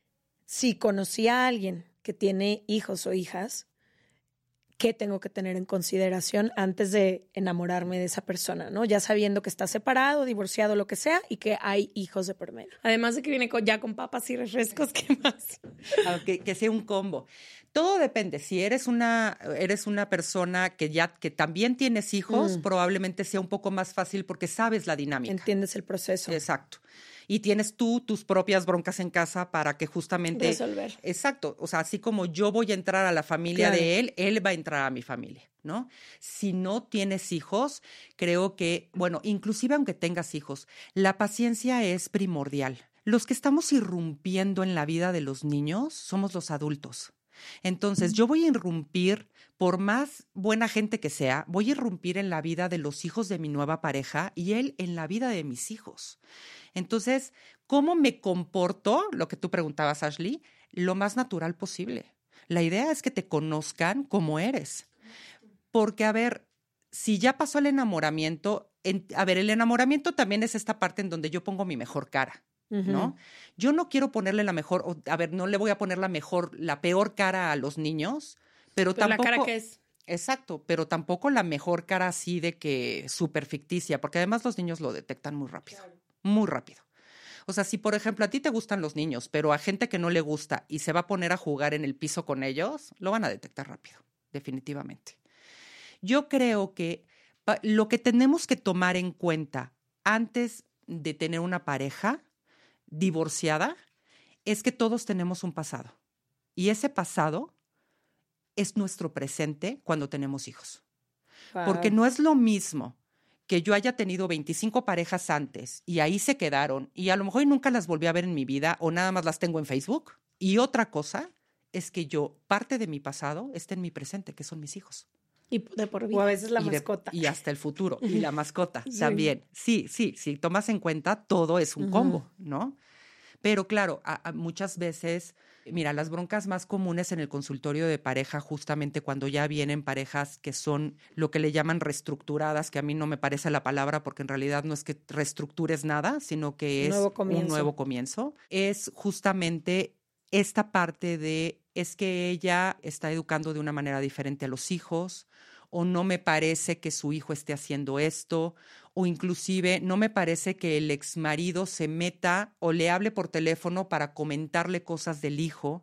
Si conocí a alguien que tiene hijos o hijas, ¿qué tengo que tener en consideración antes de enamorarme de esa persona, ¿no? Ya sabiendo que está separado, divorciado, lo que sea, y que hay hijos de por medio. Además de que viene ya con papas y refrescos, ¿qué más? Que sea un combo. Todo depende. Si eres una persona que también tienes hijos, probablemente sea un poco más fácil porque sabes la dinámica. Entiendes el proceso. Exacto. Y tienes tú tus propias broncas en casa para que justamente... resolver. Exacto. O sea, así como yo voy a entrar a la familia de él va a entrar a mi familia, ¿no? Si no tienes hijos, creo que, bueno, inclusive aunque tengas hijos, la paciencia es primordial. Los que estamos irrumpiendo en la vida de los niños somos los adultos. Entonces, yo voy a irrumpir, por más buena gente que sea, voy a irrumpir en la vida de los hijos de mi nueva pareja y él en la vida de mis hijos. Entonces, ¿cómo me comporto? Lo que tú preguntabas, Ashley, lo más natural posible. La idea es que te conozcan como eres. Porque, a ver, si ya pasó el enamoramiento, el enamoramiento también es esta parte en donde yo pongo mi mejor cara. ¿No? Yo no quiero ponerle no le voy a poner la peor cara a los niños, pero tampoco... La cara que es. Exacto, pero tampoco la mejor cara así de que súper ficticia, porque además los niños lo detectan muy rápido, muy rápido. O sea, si por ejemplo a ti te gustan los niños, pero a gente que no le gusta y se va a poner a jugar en el piso con ellos, lo van a detectar rápido, definitivamente. Yo creo que lo que tenemos que tomar en cuenta antes de tener una pareja divorciada es que todos tenemos un pasado y ese pasado es nuestro presente cuando tenemos hijos. Wow. Porque no es lo mismo que yo haya tenido 25 parejas antes y ahí se quedaron y a lo mejor nunca las volví a ver en mi vida o nada más las tengo en Facebook. Y otra cosa es que parte de mi pasado está en mi presente, que son mis hijos. Y de por vida. O a veces la mascota. Y hasta el futuro. Y la mascota también. Sí, si tomas en cuenta, todo es un combo, ¿no? Pero claro, muchas veces, mira, las broncas más comunes en el consultorio de pareja, justamente cuando ya vienen parejas que son lo que le llaman reestructuradas, que a mí no me parece la palabra porque en realidad no es que reestructures nada, sino que es un nuevo comienzo, es justamente esta parte de es que ella está educando de una manera diferente a los hijos, o no me parece que su hijo esté haciendo esto, o inclusive no me parece que el exmarido se meta o le hable por teléfono para comentarle cosas del hijo.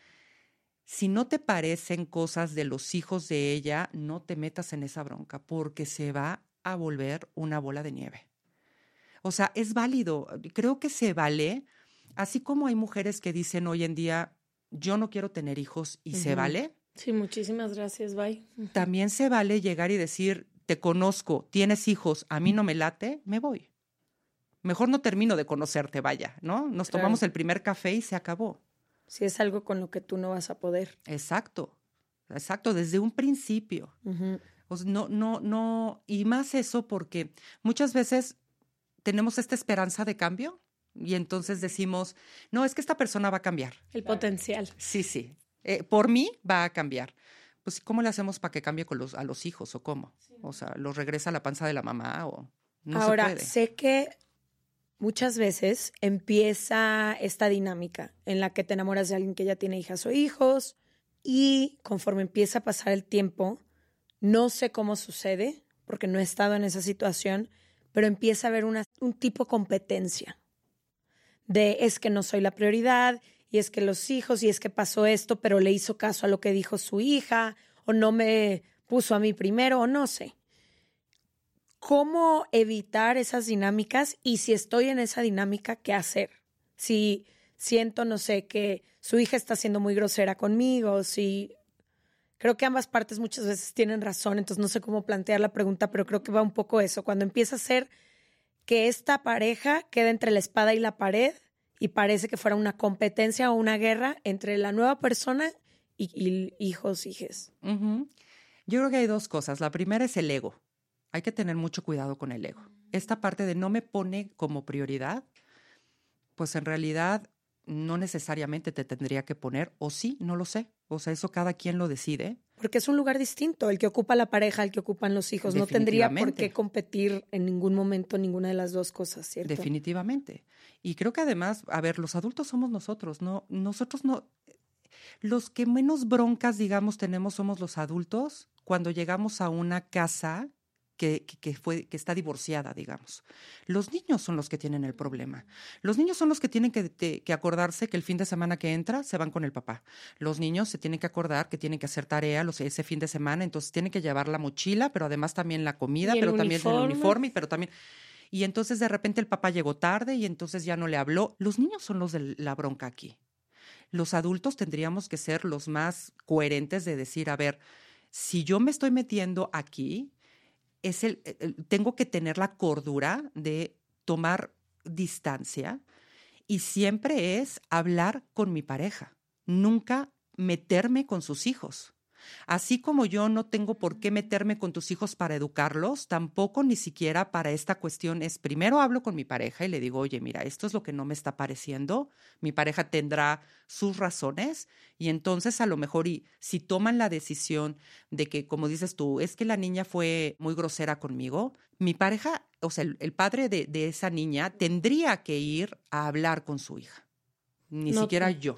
Si no te parecen cosas de los hijos de ella, no te metas en esa bronca porque se va a volver una bola de nieve. O sea, es válido. Creo que se vale, así como hay mujeres que dicen hoy en día, yo no quiero tener hijos y se vale. Sí, muchísimas gracias, bye. También se vale llegar y decir, te conozco, tienes hijos, a mí no me late, me voy. Mejor no termino de conocerte, vaya, ¿no? Nos tomamos el primer café y se acabó. Si es algo con lo que tú no vas a poder. Exacto, desde un principio. O sea, no, y más eso porque muchas veces tenemos esta esperanza de cambio y entonces decimos, no, es que esta persona va a cambiar. El potencial. Sí. Por mí va a cambiar. Pues, ¿cómo le hacemos para que cambie a los hijos o cómo? Sí. O sea, ¿los regresa a la panza de la mamá o no Ahora, se puede? sé que muchas veces empieza esta dinámica en la que te enamoras de alguien que ya tiene hijas o hijos y conforme empieza a pasar el tiempo, no sé cómo sucede porque no he estado en esa situación, pero empieza a haber un tipo de competencia de es que no soy la prioridad y es que los hijos, y es que pasó esto, pero le hizo caso a lo que dijo su hija, o no me puso a mí primero, o no sé. ¿Cómo evitar esas dinámicas? Y si estoy en esa dinámica, ¿qué hacer? Si siento, no sé, que su hija está siendo muy grosera conmigo, si... Creo que ambas partes muchas veces tienen razón, entonces no sé cómo plantear la pregunta, pero creo que va un poco eso. Cuando empieza a ser que esta pareja queda entre la espada y la pared y parece que fuera una competencia o una guerra entre la nueva persona y hijos, hijes. Uh-huh. Yo creo que hay dos cosas. La primera es el ego. Hay que tener mucho cuidado con el ego. Esta parte de no me pone como prioridad, pues en realidad no necesariamente te tendría que poner, o sí, no lo sé. O sea, eso cada quien lo decide. Porque es un lugar distinto, el que ocupa la pareja, el que ocupan los hijos. No tendría por qué competir en ningún momento ninguna de las dos cosas, ¿cierto? Definitivamente. Y creo que además, a ver, los adultos somos nosotros, ¿no? Nosotros no... Los que menos broncas, digamos, tenemos somos los adultos cuando llegamos a una casa que está divorciada, digamos. Los niños son los que tienen el problema. Los niños son los que tienen que acordarse que el fin de semana que entra se van con el papá. Los niños se tienen que acordar que tienen que hacer tarea ese fin de semana, entonces tienen que llevar la mochila, pero además también la comida, pero también el uniforme, pero también... Y entonces de repente el papá llegó tarde y entonces ya no le habló. Los niños son los de la bronca aquí. Los adultos tendríamos que ser los más coherentes de decir, a ver, si yo me estoy metiendo aquí, tengo que tener la cordura de tomar distancia y siempre es hablar con mi pareja, nunca meterme con sus hijos. Así como yo no tengo por qué meterme con tus hijos para educarlos, tampoco ni siquiera para esta cuestión es, primero hablo con mi pareja y le digo, oye, mira, esto es lo que no me está pareciendo, mi pareja tendrá sus razones y entonces a lo mejor si toman la decisión de que, como dices tú, es que la niña fue muy grosera conmigo, mi pareja, o sea, el padre de esa niña tendría que ir a hablar con su hija, ni siquiera yo.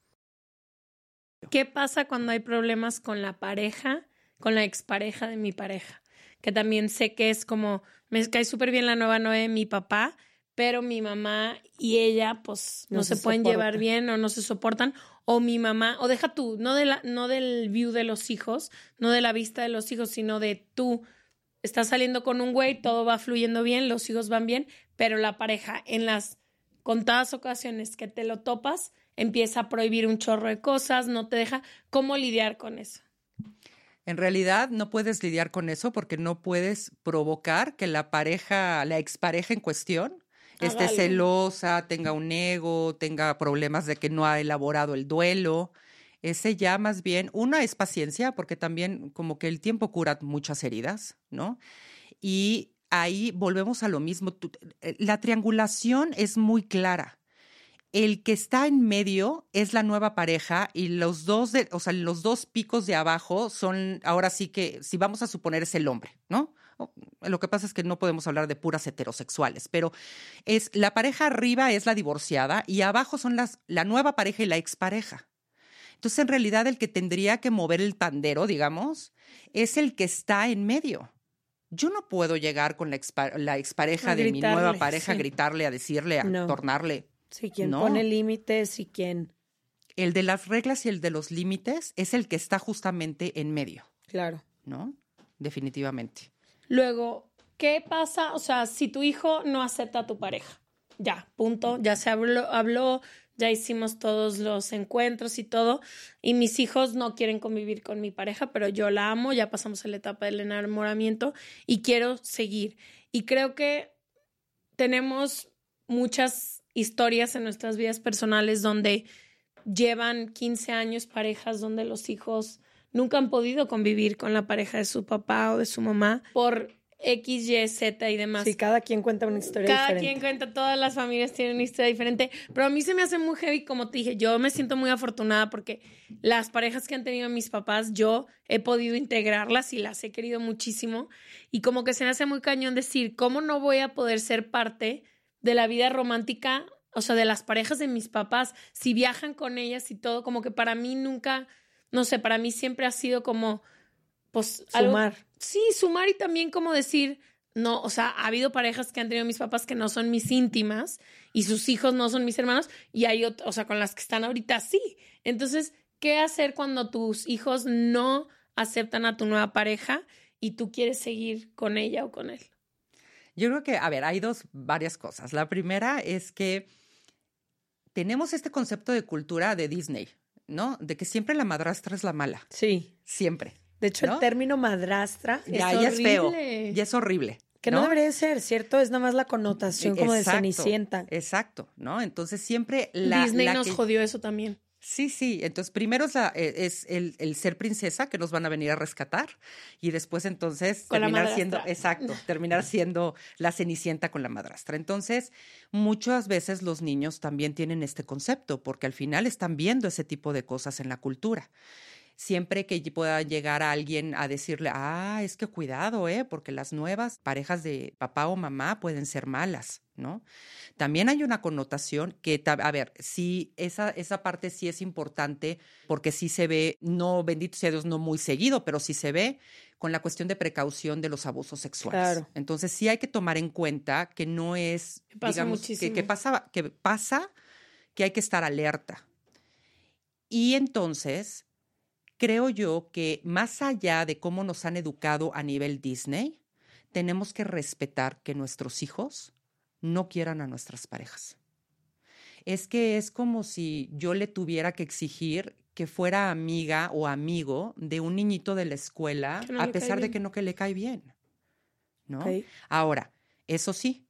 ¿Qué pasa cuando hay problemas con la pareja, con la expareja de mi pareja? Que también sé que es como, me cae súper bien la nueva novia de mi papá, pero mi mamá y ella pues no se pueden llevar bien o no se soportan. O mi mamá, o deja tú, no del view de los hijos, no de la vista de los hijos, sino de tú estás saliendo con un güey, todo va fluyendo bien, los hijos van bien, pero la pareja en las contadas ocasiones que te lo topas, empieza a prohibir un chorro de cosas, no te deja. ¿Cómo lidiar con eso? En realidad no puedes lidiar con eso porque no puedes provocar que la expareja en cuestión esté celosa, tenga un ego, tenga problemas de que no ha elaborado el duelo. Ese ya más bien, una es paciencia, porque también como que el tiempo cura muchas heridas, ¿no? Y ahí volvemos a lo mismo. La triangulación es muy clara. El que está en medio es la nueva pareja y los dos picos de abajo son, ahora sí que, si vamos a suponer, es el hombre, ¿no? Lo que pasa es que no podemos hablar de puras heterosexuales, pero la pareja arriba es la divorciada y abajo son la nueva pareja y la expareja. Entonces, en realidad, el que tendría que mover el pandero, digamos, es el que está en medio. Yo no puedo llegar con la expareja de mi nueva pareja a gritarle, a decirle, a tornarle. Sí, quien pone límites y quien... El de las reglas y el de los límites es el que está justamente en medio. Claro. ¿No? Definitivamente. Luego, ¿qué pasa? O sea, si tu hijo no acepta a tu pareja, ya, punto, ya se habló, ya hicimos todos los encuentros y todo, y mis hijos no quieren convivir con mi pareja, pero yo la amo, ya pasamos a la etapa del enamoramiento y quiero seguir. Y creo que tenemos muchas historias en nuestras vidas personales donde llevan 15 años parejas donde los hijos nunca han podido convivir con la pareja de su papá o de su mamá por X, Y, Z y demás. Sí, cada quien cuenta una historia diferente. Cada quien cuenta, todas las familias tienen una historia diferente, pero a mí se me hace muy heavy, como te dije, yo me siento muy afortunada porque las parejas que han tenido mis papás, yo he podido integrarlas y las he querido muchísimo y como que se me hace muy cañón decir, ¿cómo no voy a poder ser parte de la vida romántica, o sea, de las parejas de mis papás, si viajan con ellas y todo? Como que para mí nunca, no sé, para mí siempre ha sido como, pues... Sumar. Sí, sumar y también como decir, no, o sea, ha habido parejas que han tenido mis papás que no son mis íntimas y sus hijos no son mis hermanos y hay o sea, con las que están ahorita sí. Entonces, ¿qué hacer cuando tus hijos no aceptan a tu nueva pareja y tú quieres seguir con ella o con él? Yo creo que, a ver, hay varias cosas. La primera es que tenemos este concepto de cultura de Disney, ¿no? De que siempre la madrastra es la mala. Sí. Siempre. De hecho, ¿no? El término madrastra ya es horrible. Es feo, ya es horrible. Que no debería ser, ¿cierto? Es nada más la connotación como de Cenicienta. Exacto, ¿no? Entonces siempre Disney nos jodió eso también. Sí. Entonces primero es el ser princesa que nos van a venir a rescatar y después entonces terminar siendo la Cenicienta con la madrastra. Entonces muchas veces los niños también tienen este concepto porque al final están viendo ese tipo de cosas en la cultura. Siempre que pueda llegar a alguien a decirle, es que cuidado, porque las nuevas parejas de papá o mamá pueden ser malas, ¿no? También hay una connotación que, a ver, sí, esa parte sí es importante porque sí se ve, no, bendito sea Dios, no muy seguido, pero sí se ve con la cuestión de precaución de los abusos sexuales. Claro. Entonces sí hay que tomar en cuenta que no es, digamos, que pasa, que hay que estar alerta. Y entonces creo yo que más allá de cómo nos han educado a nivel Disney, tenemos que respetar que nuestros hijos no quieran a nuestras parejas. Es que es como si yo le tuviera que exigir que fuera amiga o amigo de un niñito de la escuela, a pesar de que no que le cae bien, ¿no? Okay. Ahora, eso sí.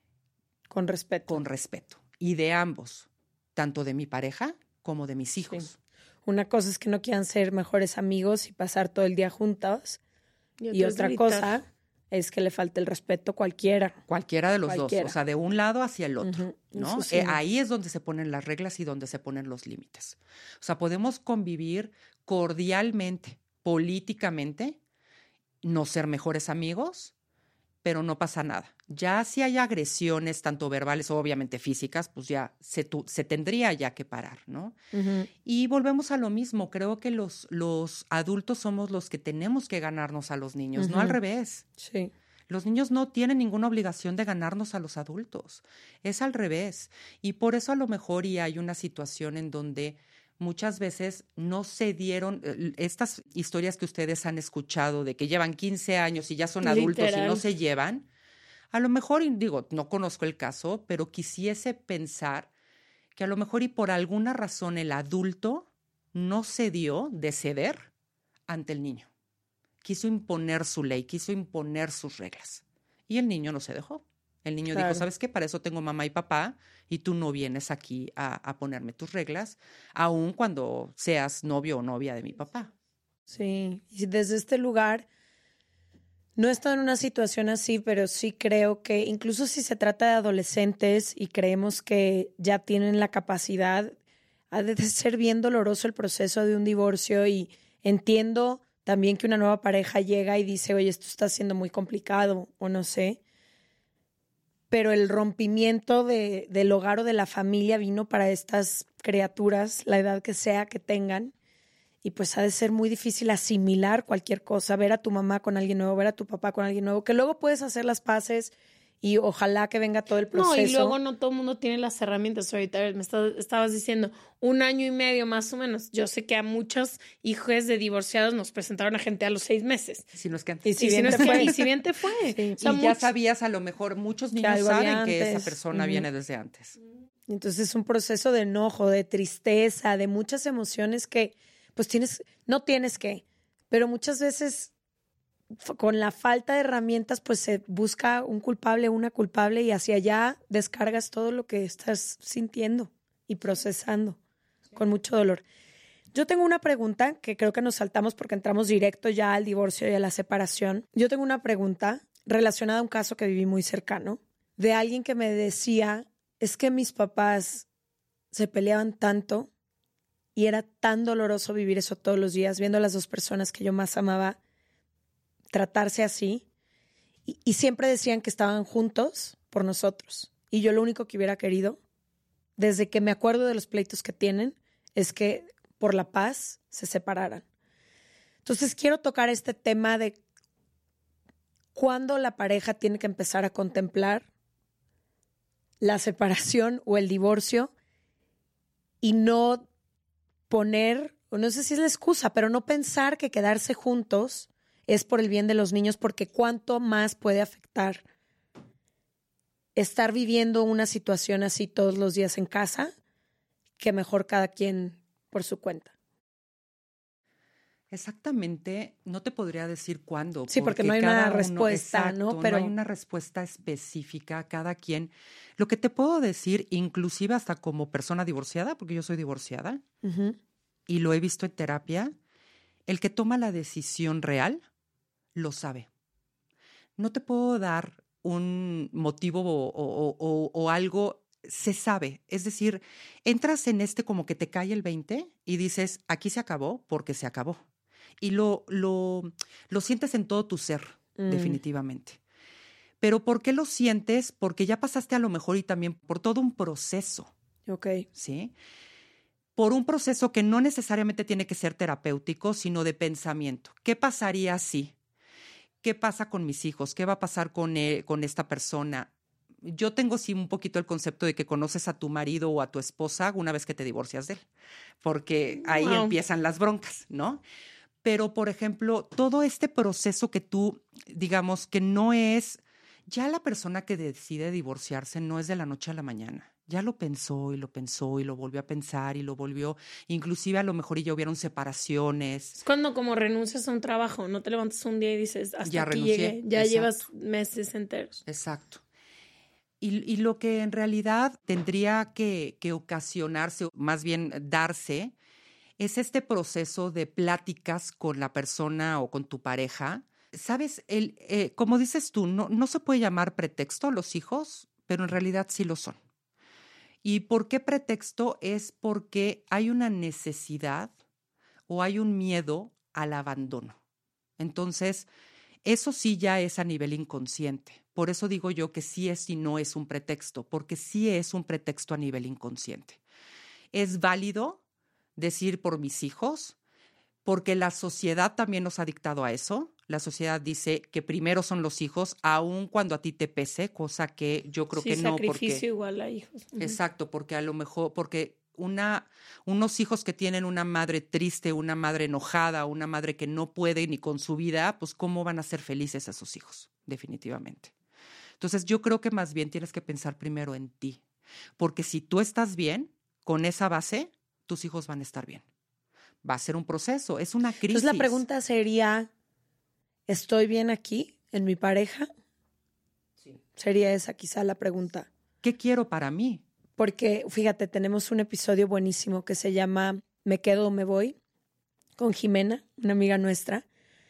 Con respeto. Con respeto. Y de ambos, tanto de mi pareja como de mis hijos. Sí. Una cosa es que no quieran ser mejores amigos y pasar todo el día juntos. Y otra cosa es que le falte el respeto a cualquiera. Cualquiera de los dos. O sea, de un lado hacia el otro, ¿no? Sí. Ahí es donde se ponen las reglas y donde se ponen los límites. O sea, podemos convivir cordialmente, políticamente, no ser mejores amigos, pero no pasa nada. Ya si hay agresiones, tanto verbales o obviamente físicas, pues ya se tendría ya que parar, ¿no? Y volvemos a lo mismo. Creo que los adultos somos los que tenemos que ganarnos a los niños, no al revés. Sí. Los niños no tienen ninguna obligación de ganarnos a los adultos. Es al revés. Y por eso a lo mejor y hay una situación en donde muchas veces no se dieron estas historias que ustedes han escuchado de que llevan 15 años y ya son adultos y no se llevan. A lo mejor, digo, no conozco el caso, pero quisiese pensar que a lo mejor y por alguna razón el adulto no se dio de ceder ante el niño. Quiso imponer su ley, quiso imponer sus reglas. Y el niño no se dejó. El niño dijo, ¿sabes qué? Para eso tengo mamá y papá y tú no vienes aquí a ponerme tus reglas, aun cuando seas novio o novia de mi papá. Sí, y desde este lugar no he estado en una situación así, pero sí creo que incluso si se trata de adolescentes y creemos que ya tienen la capacidad, ha de ser bien doloroso el proceso de un divorcio y entiendo también que una nueva pareja llega y dice, oye, esto está siendo muy complicado o no sé. Pero el rompimiento del hogar o de la familia vino para estas criaturas, la edad que sea que tengan, y pues ha de ser muy difícil asimilar cualquier cosa, ver a tu mamá con alguien nuevo, ver a tu papá con alguien nuevo, que luego puedes hacer las paces y ojalá que venga todo el proceso. No, y luego no todo el mundo tiene las herramientas. Ahorita me estabas diciendo 1 año y medio más o menos. Yo sé que a muchos hijos de divorciados nos presentaron a gente a los 6 meses. Si no es que antes. Y si bien te fue. Sí. O sea, y ya sabías, a lo mejor muchos niños saben que esa persona viene desde antes. Entonces es un proceso de enojo, de tristeza, de muchas emociones que pues no tienes que, pero muchas veces con la falta de herramientas, pues se busca un culpable, una culpable y hacia allá descargas todo lo que estás sintiendo y procesando con mucho dolor. Yo tengo una pregunta que creo que nos saltamos porque entramos directo ya al divorcio y a la separación. Yo tengo una pregunta relacionada a un caso que viví muy cercano de alguien que me decía, es que mis papás se peleaban tanto y era tan doloroso vivir eso todos los días, viendo a las 2 personas que yo más amaba tratarse así y siempre decían que estaban juntos por nosotros y yo lo único que hubiera querido desde que me acuerdo de los pleitos que tienen es que por la paz se separaran. Entonces quiero tocar este tema de ¿cuándo la pareja tiene que empezar a contemplar la separación o el divorcio y no poner, o no sé si es la excusa, pero no pensar que quedarse juntos es por el bien de los niños, porque cuánto más puede afectar estar viviendo una situación así todos los días en casa, que mejor cada quien por su cuenta? Exactamente, no te podría decir cuándo. Sí, porque no hay una respuesta, ¿no? Pero no hay una respuesta específica a cada quien. Lo que te puedo decir, inclusive hasta como persona divorciada, porque yo soy divorciada, y lo he visto en terapia, el que toma la decisión real lo sabe. No te puedo dar un motivo o algo, se sabe. Es decir, entras en como que te cae el 20 y dices, aquí se acabó porque se acabó. Y lo sientes en todo tu ser, definitivamente. Pero ¿por qué lo sientes? Porque ya pasaste a lo mejor y también por todo un proceso. Ok. ¿Sí? Por un proceso que no necesariamente tiene que ser terapéutico, sino de pensamiento. ¿Qué pasaría si? ¿Qué pasa con mis hijos? ¿Qué va a pasar con esta persona? Yo tengo sí un poquito el concepto de que conoces a tu marido o a tu esposa una vez que te divorcias de él, porque ahí empiezan las broncas, ¿no? Pero, por ejemplo, todo este proceso que tú, digamos, que no es, ya la persona que decide divorciarse no es de la noche a la mañana. Ya lo pensó y lo pensó y lo volvió a pensar y lo volvió, inclusive a lo mejor ya hubieron separaciones. Es cuando como renuncias a un trabajo, no te levantas un día y dices, hasta ya aquí renuncié. llegué, ya Exacto. llevas meses enteros. Exacto. Y lo que en realidad tendría que ocasionarse, o más bien darse, es este proceso de pláticas con la persona o con tu pareja. ¿Sabes? Como dices tú, no se puede llamar pretexto a los hijos, pero en realidad sí lo son. ¿Y por qué pretexto? Es porque hay una necesidad o hay un miedo al abandono. Entonces, eso sí ya es a nivel inconsciente. Por eso digo yo que sí es y no es un pretexto, porque sí es un pretexto a nivel inconsciente. Es válido decir por mis hijos, porque la sociedad también nos ha dictado a eso. La sociedad dice que primero son los hijos, aun cuando a ti te pese, cosa que yo creo que no. Sacrificio igual a hijos. Exacto, porque a lo mejor, porque unos hijos que tienen una madre triste, una madre enojada, una madre que no puede ni con su vida, pues ¿cómo van a ser felices esos hijos? Definitivamente. Entonces yo creo que más bien tienes que pensar primero en ti, porque si tú estás bien, con esa base, tus hijos van a estar bien. Va a ser un proceso, es una crisis. Entonces la pregunta sería, ¿estoy bien aquí, en mi pareja? Sí. Sería esa quizá la pregunta. ¿Qué quiero para mí? Porque, fíjate, tenemos un episodio buenísimo que se llama Me quedo o me voy, con Jimena, una amiga nuestra.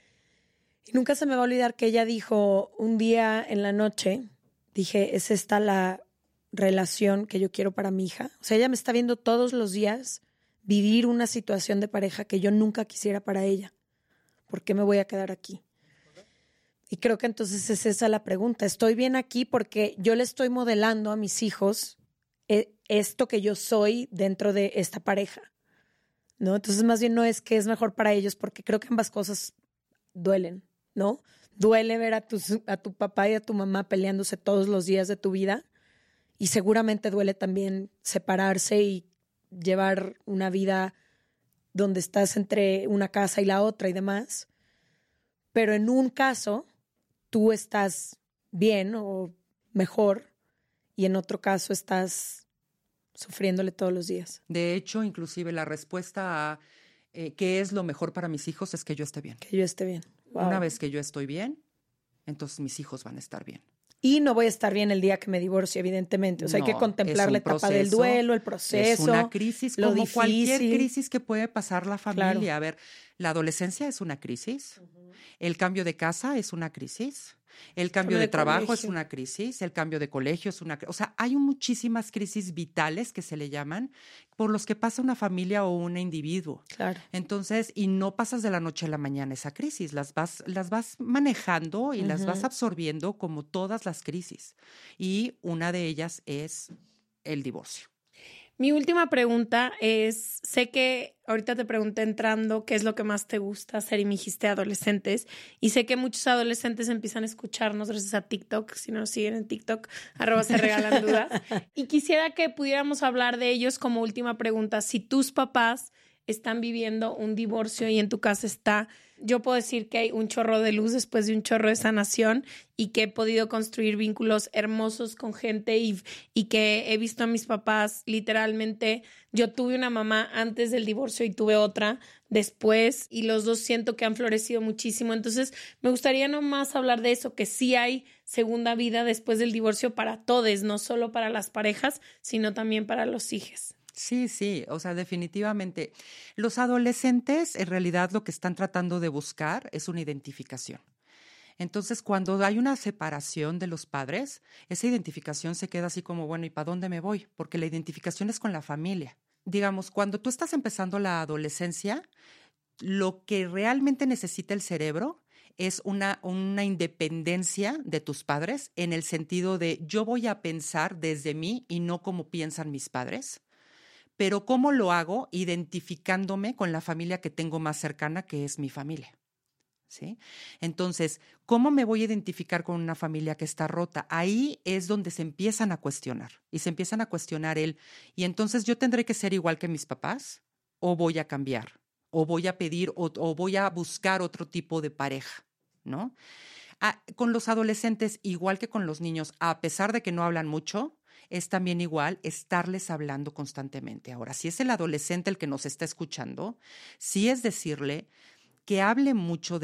Y nunca se me va a olvidar que ella dijo un día en la noche, dije, ¿es esta la relación que yo quiero para mi hija? O sea, ella me está viendo todos los días vivir una situación de pareja que yo nunca quisiera para ella. ¿Por qué me voy a quedar aquí? Y creo que entonces es esa la pregunta. Estoy bien aquí porque yo le estoy modelando a mis hijos esto que yo soy dentro de esta pareja, ¿no? Entonces más bien no es que es mejor para ellos, porque creo que ambas cosas duelen, ¿no? Duele ver a tu papá y a tu mamá peleándose todos los días de tu vida, y seguramente duele también separarse y llevar una vida donde estás entre una casa y la otra y demás. Pero en un caso, tú estás bien o mejor, y en otro caso estás sufriéndole todos los días. De hecho, inclusive la respuesta a qué es lo mejor para mis hijos es que yo esté bien. Que yo esté bien. Wow. Una vez que yo estoy bien, entonces mis hijos van a estar bien. Y no voy a estar bien el día que me divorcie, evidentemente. O sea, hay que contemplar la etapa del duelo, el proceso. Es una crisis, lo como difícil. Cualquier crisis que puede pasar la familia. Claro. A ver, la adolescencia es una crisis. El cambio de casa es una crisis. El cambio de trabajo colegio. es una crisis. El cambio de colegio es una crisis. O sea, hay muchísimas crisis vitales que se le llaman por los que pasa una familia o un individuo. Claro. Entonces, y no pasas de la noche a la mañana esa crisis. Las vas manejando y las vas absorbiendo como todas las crisis. Y una de ellas es el divorcio. Mi última pregunta es, sé que ahorita te pregunté entrando qué es lo que más te gusta hacer y me dijiste adolescentes, y sé que muchos adolescentes empiezan a escucharnos gracias a TikTok. Si no nos siguen en TikTok, @seregalandudas. Y quisiera que pudiéramos hablar de ellos como última pregunta. Si tus papás están viviendo un divorcio y en tu casa está, yo puedo decir que hay un chorro de luz después de un chorro de sanación y que he podido construir vínculos hermosos con gente y que he visto a mis papás literalmente. Yo tuve una mamá antes del divorcio y tuve otra después y los dos siento que han florecido muchísimo. Entonces me gustaría nomás hablar de eso, que sí hay segunda vida después del divorcio para todos, no solo para las parejas, sino también para los hijos. Sí, o sea, definitivamente. Los adolescentes en realidad lo que están tratando de buscar es una identificación. Entonces, cuando hay una separación de los padres, esa identificación se queda así como, bueno, ¿y para dónde me voy? Porque la identificación es con la familia. Digamos, cuando tú estás empezando la adolescencia, lo que realmente necesita el cerebro es una independencia de tus padres en el sentido de yo voy a pensar desde mí y no como piensan mis padres. Pero ¿cómo lo hago? Identificándome con la familia que tengo más cercana, que es mi familia, ¿sí? Entonces, ¿cómo me voy a identificar con una familia que está rota? Ahí es donde se empiezan a cuestionar. Y se empiezan a cuestionar y entonces yo tendré que ser igual que mis papás, o voy a cambiar, o voy a pedir, o voy a buscar otro tipo de pareja, ¿no? Con los adolescentes, igual que con los niños, a pesar de que no hablan mucho, es también igual estarles hablando constantemente. Ahora, si es el adolescente el que nos está escuchando, sí es decirle que hable mucho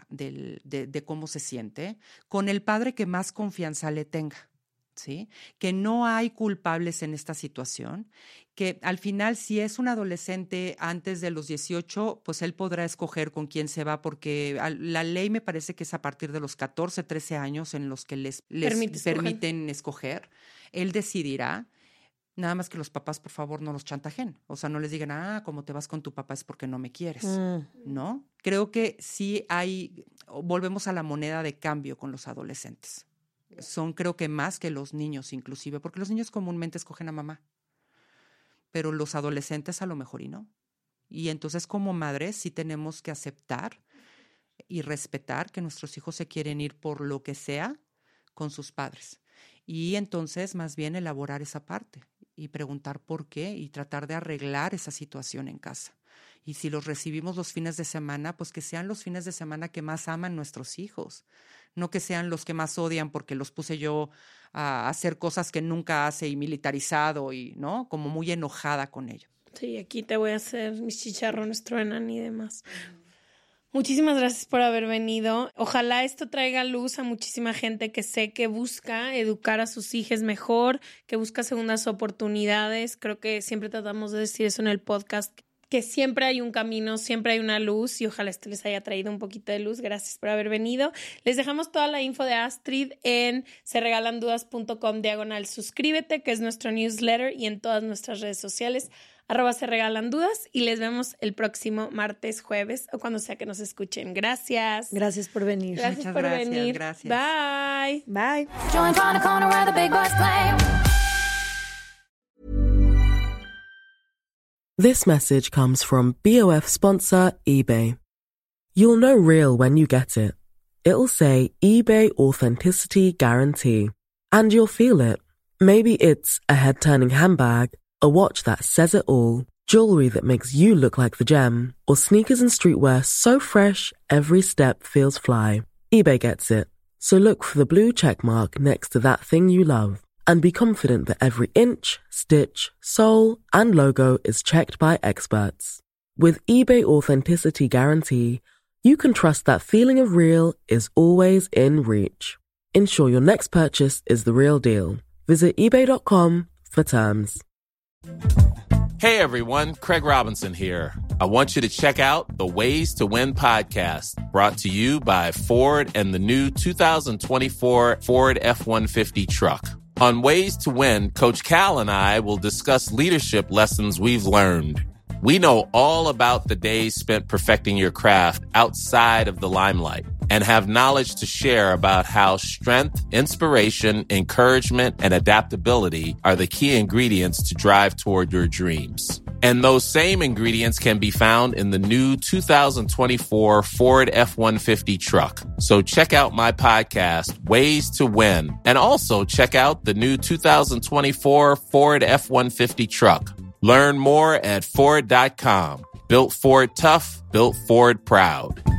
de cómo se siente con el padre que más confianza le tenga, ¿sí? Que no hay culpables en esta situación, que al final si es un adolescente antes de los 18, pues él podrá escoger con quién se va, porque la ley me parece que es a partir de los 14, 13 años en los que les permiten escoger. Él decidirá, nada más que los papás, por favor, no los chantajen. O sea, no les digan, como te vas con tu papá es porque no me quieres, ¿no? Creo que sí volvemos a la moneda de cambio con los adolescentes. Son, creo que más que los niños inclusive, porque los niños comúnmente escogen a mamá, pero los adolescentes a lo mejor y no. Y entonces como madres sí tenemos que aceptar y respetar que nuestros hijos se quieren ir por lo que sea con sus padres. Y entonces más bien elaborar esa parte y preguntar por qué y tratar de arreglar esa situación en casa. Y si los recibimos los fines de semana, pues que sean los fines de semana que más aman nuestros hijos, no que sean los que más odian porque los puse yo a hacer cosas que nunca hace y militarizado y, ¿no? Como muy enojada con ello. Sí, aquí te voy a hacer mis chicharrones truenan y demás. Muchísimas gracias por haber venido. Ojalá esto traiga luz a muchísima gente que sé que busca educar a sus hijos mejor, que busca segundas oportunidades. Creo que siempre tratamos de decir eso en el podcast, que siempre hay un camino, siempre hay una luz y ojalá esto les haya traído un poquito de luz. Gracias por haber venido. Les dejamos toda la info de Astrid en seregalandudas.com/suscríbete, que es nuestro newsletter, y en todas nuestras redes sociales, @seregalandudas, y les vemos el próximo martes, jueves o cuando sea que nos escuchen. Gracias. Gracias por venir. Gracias por venir. Gracias. Bye. Bye. This message comes from BOF sponsor eBay. You'll know real when you get it. It'll say eBay Authenticity Guarantee. And you'll feel it. Maybe it's a head-turning handbag, a watch that says it all, jewelry that makes you look like the gem, or sneakers and streetwear so fresh every step feels fly. eBay gets it. So look for the blue check mark next to that thing you love. And be confident that every inch, stitch, sole, and logo is checked by experts. With eBay Authenticity Guarantee, you can trust that feeling of real is always in reach. Ensure your next purchase is the real deal. Visit ebay.com for terms. Hey everyone, Craig Robinson here. I want you to check out the Ways to Win podcast, brought to you by Ford and the new 2024 Ford F-150 truck. On Ways to Win, Coach Cal and I will discuss leadership lessons we've learned. We know all about the days spent perfecting your craft outside of the limelight and have knowledge to share about how strength, inspiration, encouragement, and adaptability are the key ingredients to drive toward your dreams. And those same ingredients can be found in the new 2024 Ford F-150 truck. So check out my podcast, Ways to Win, and also check out the new 2024 Ford F-150 truck. Learn more at Ford.com. Built Ford tough, built Ford proud.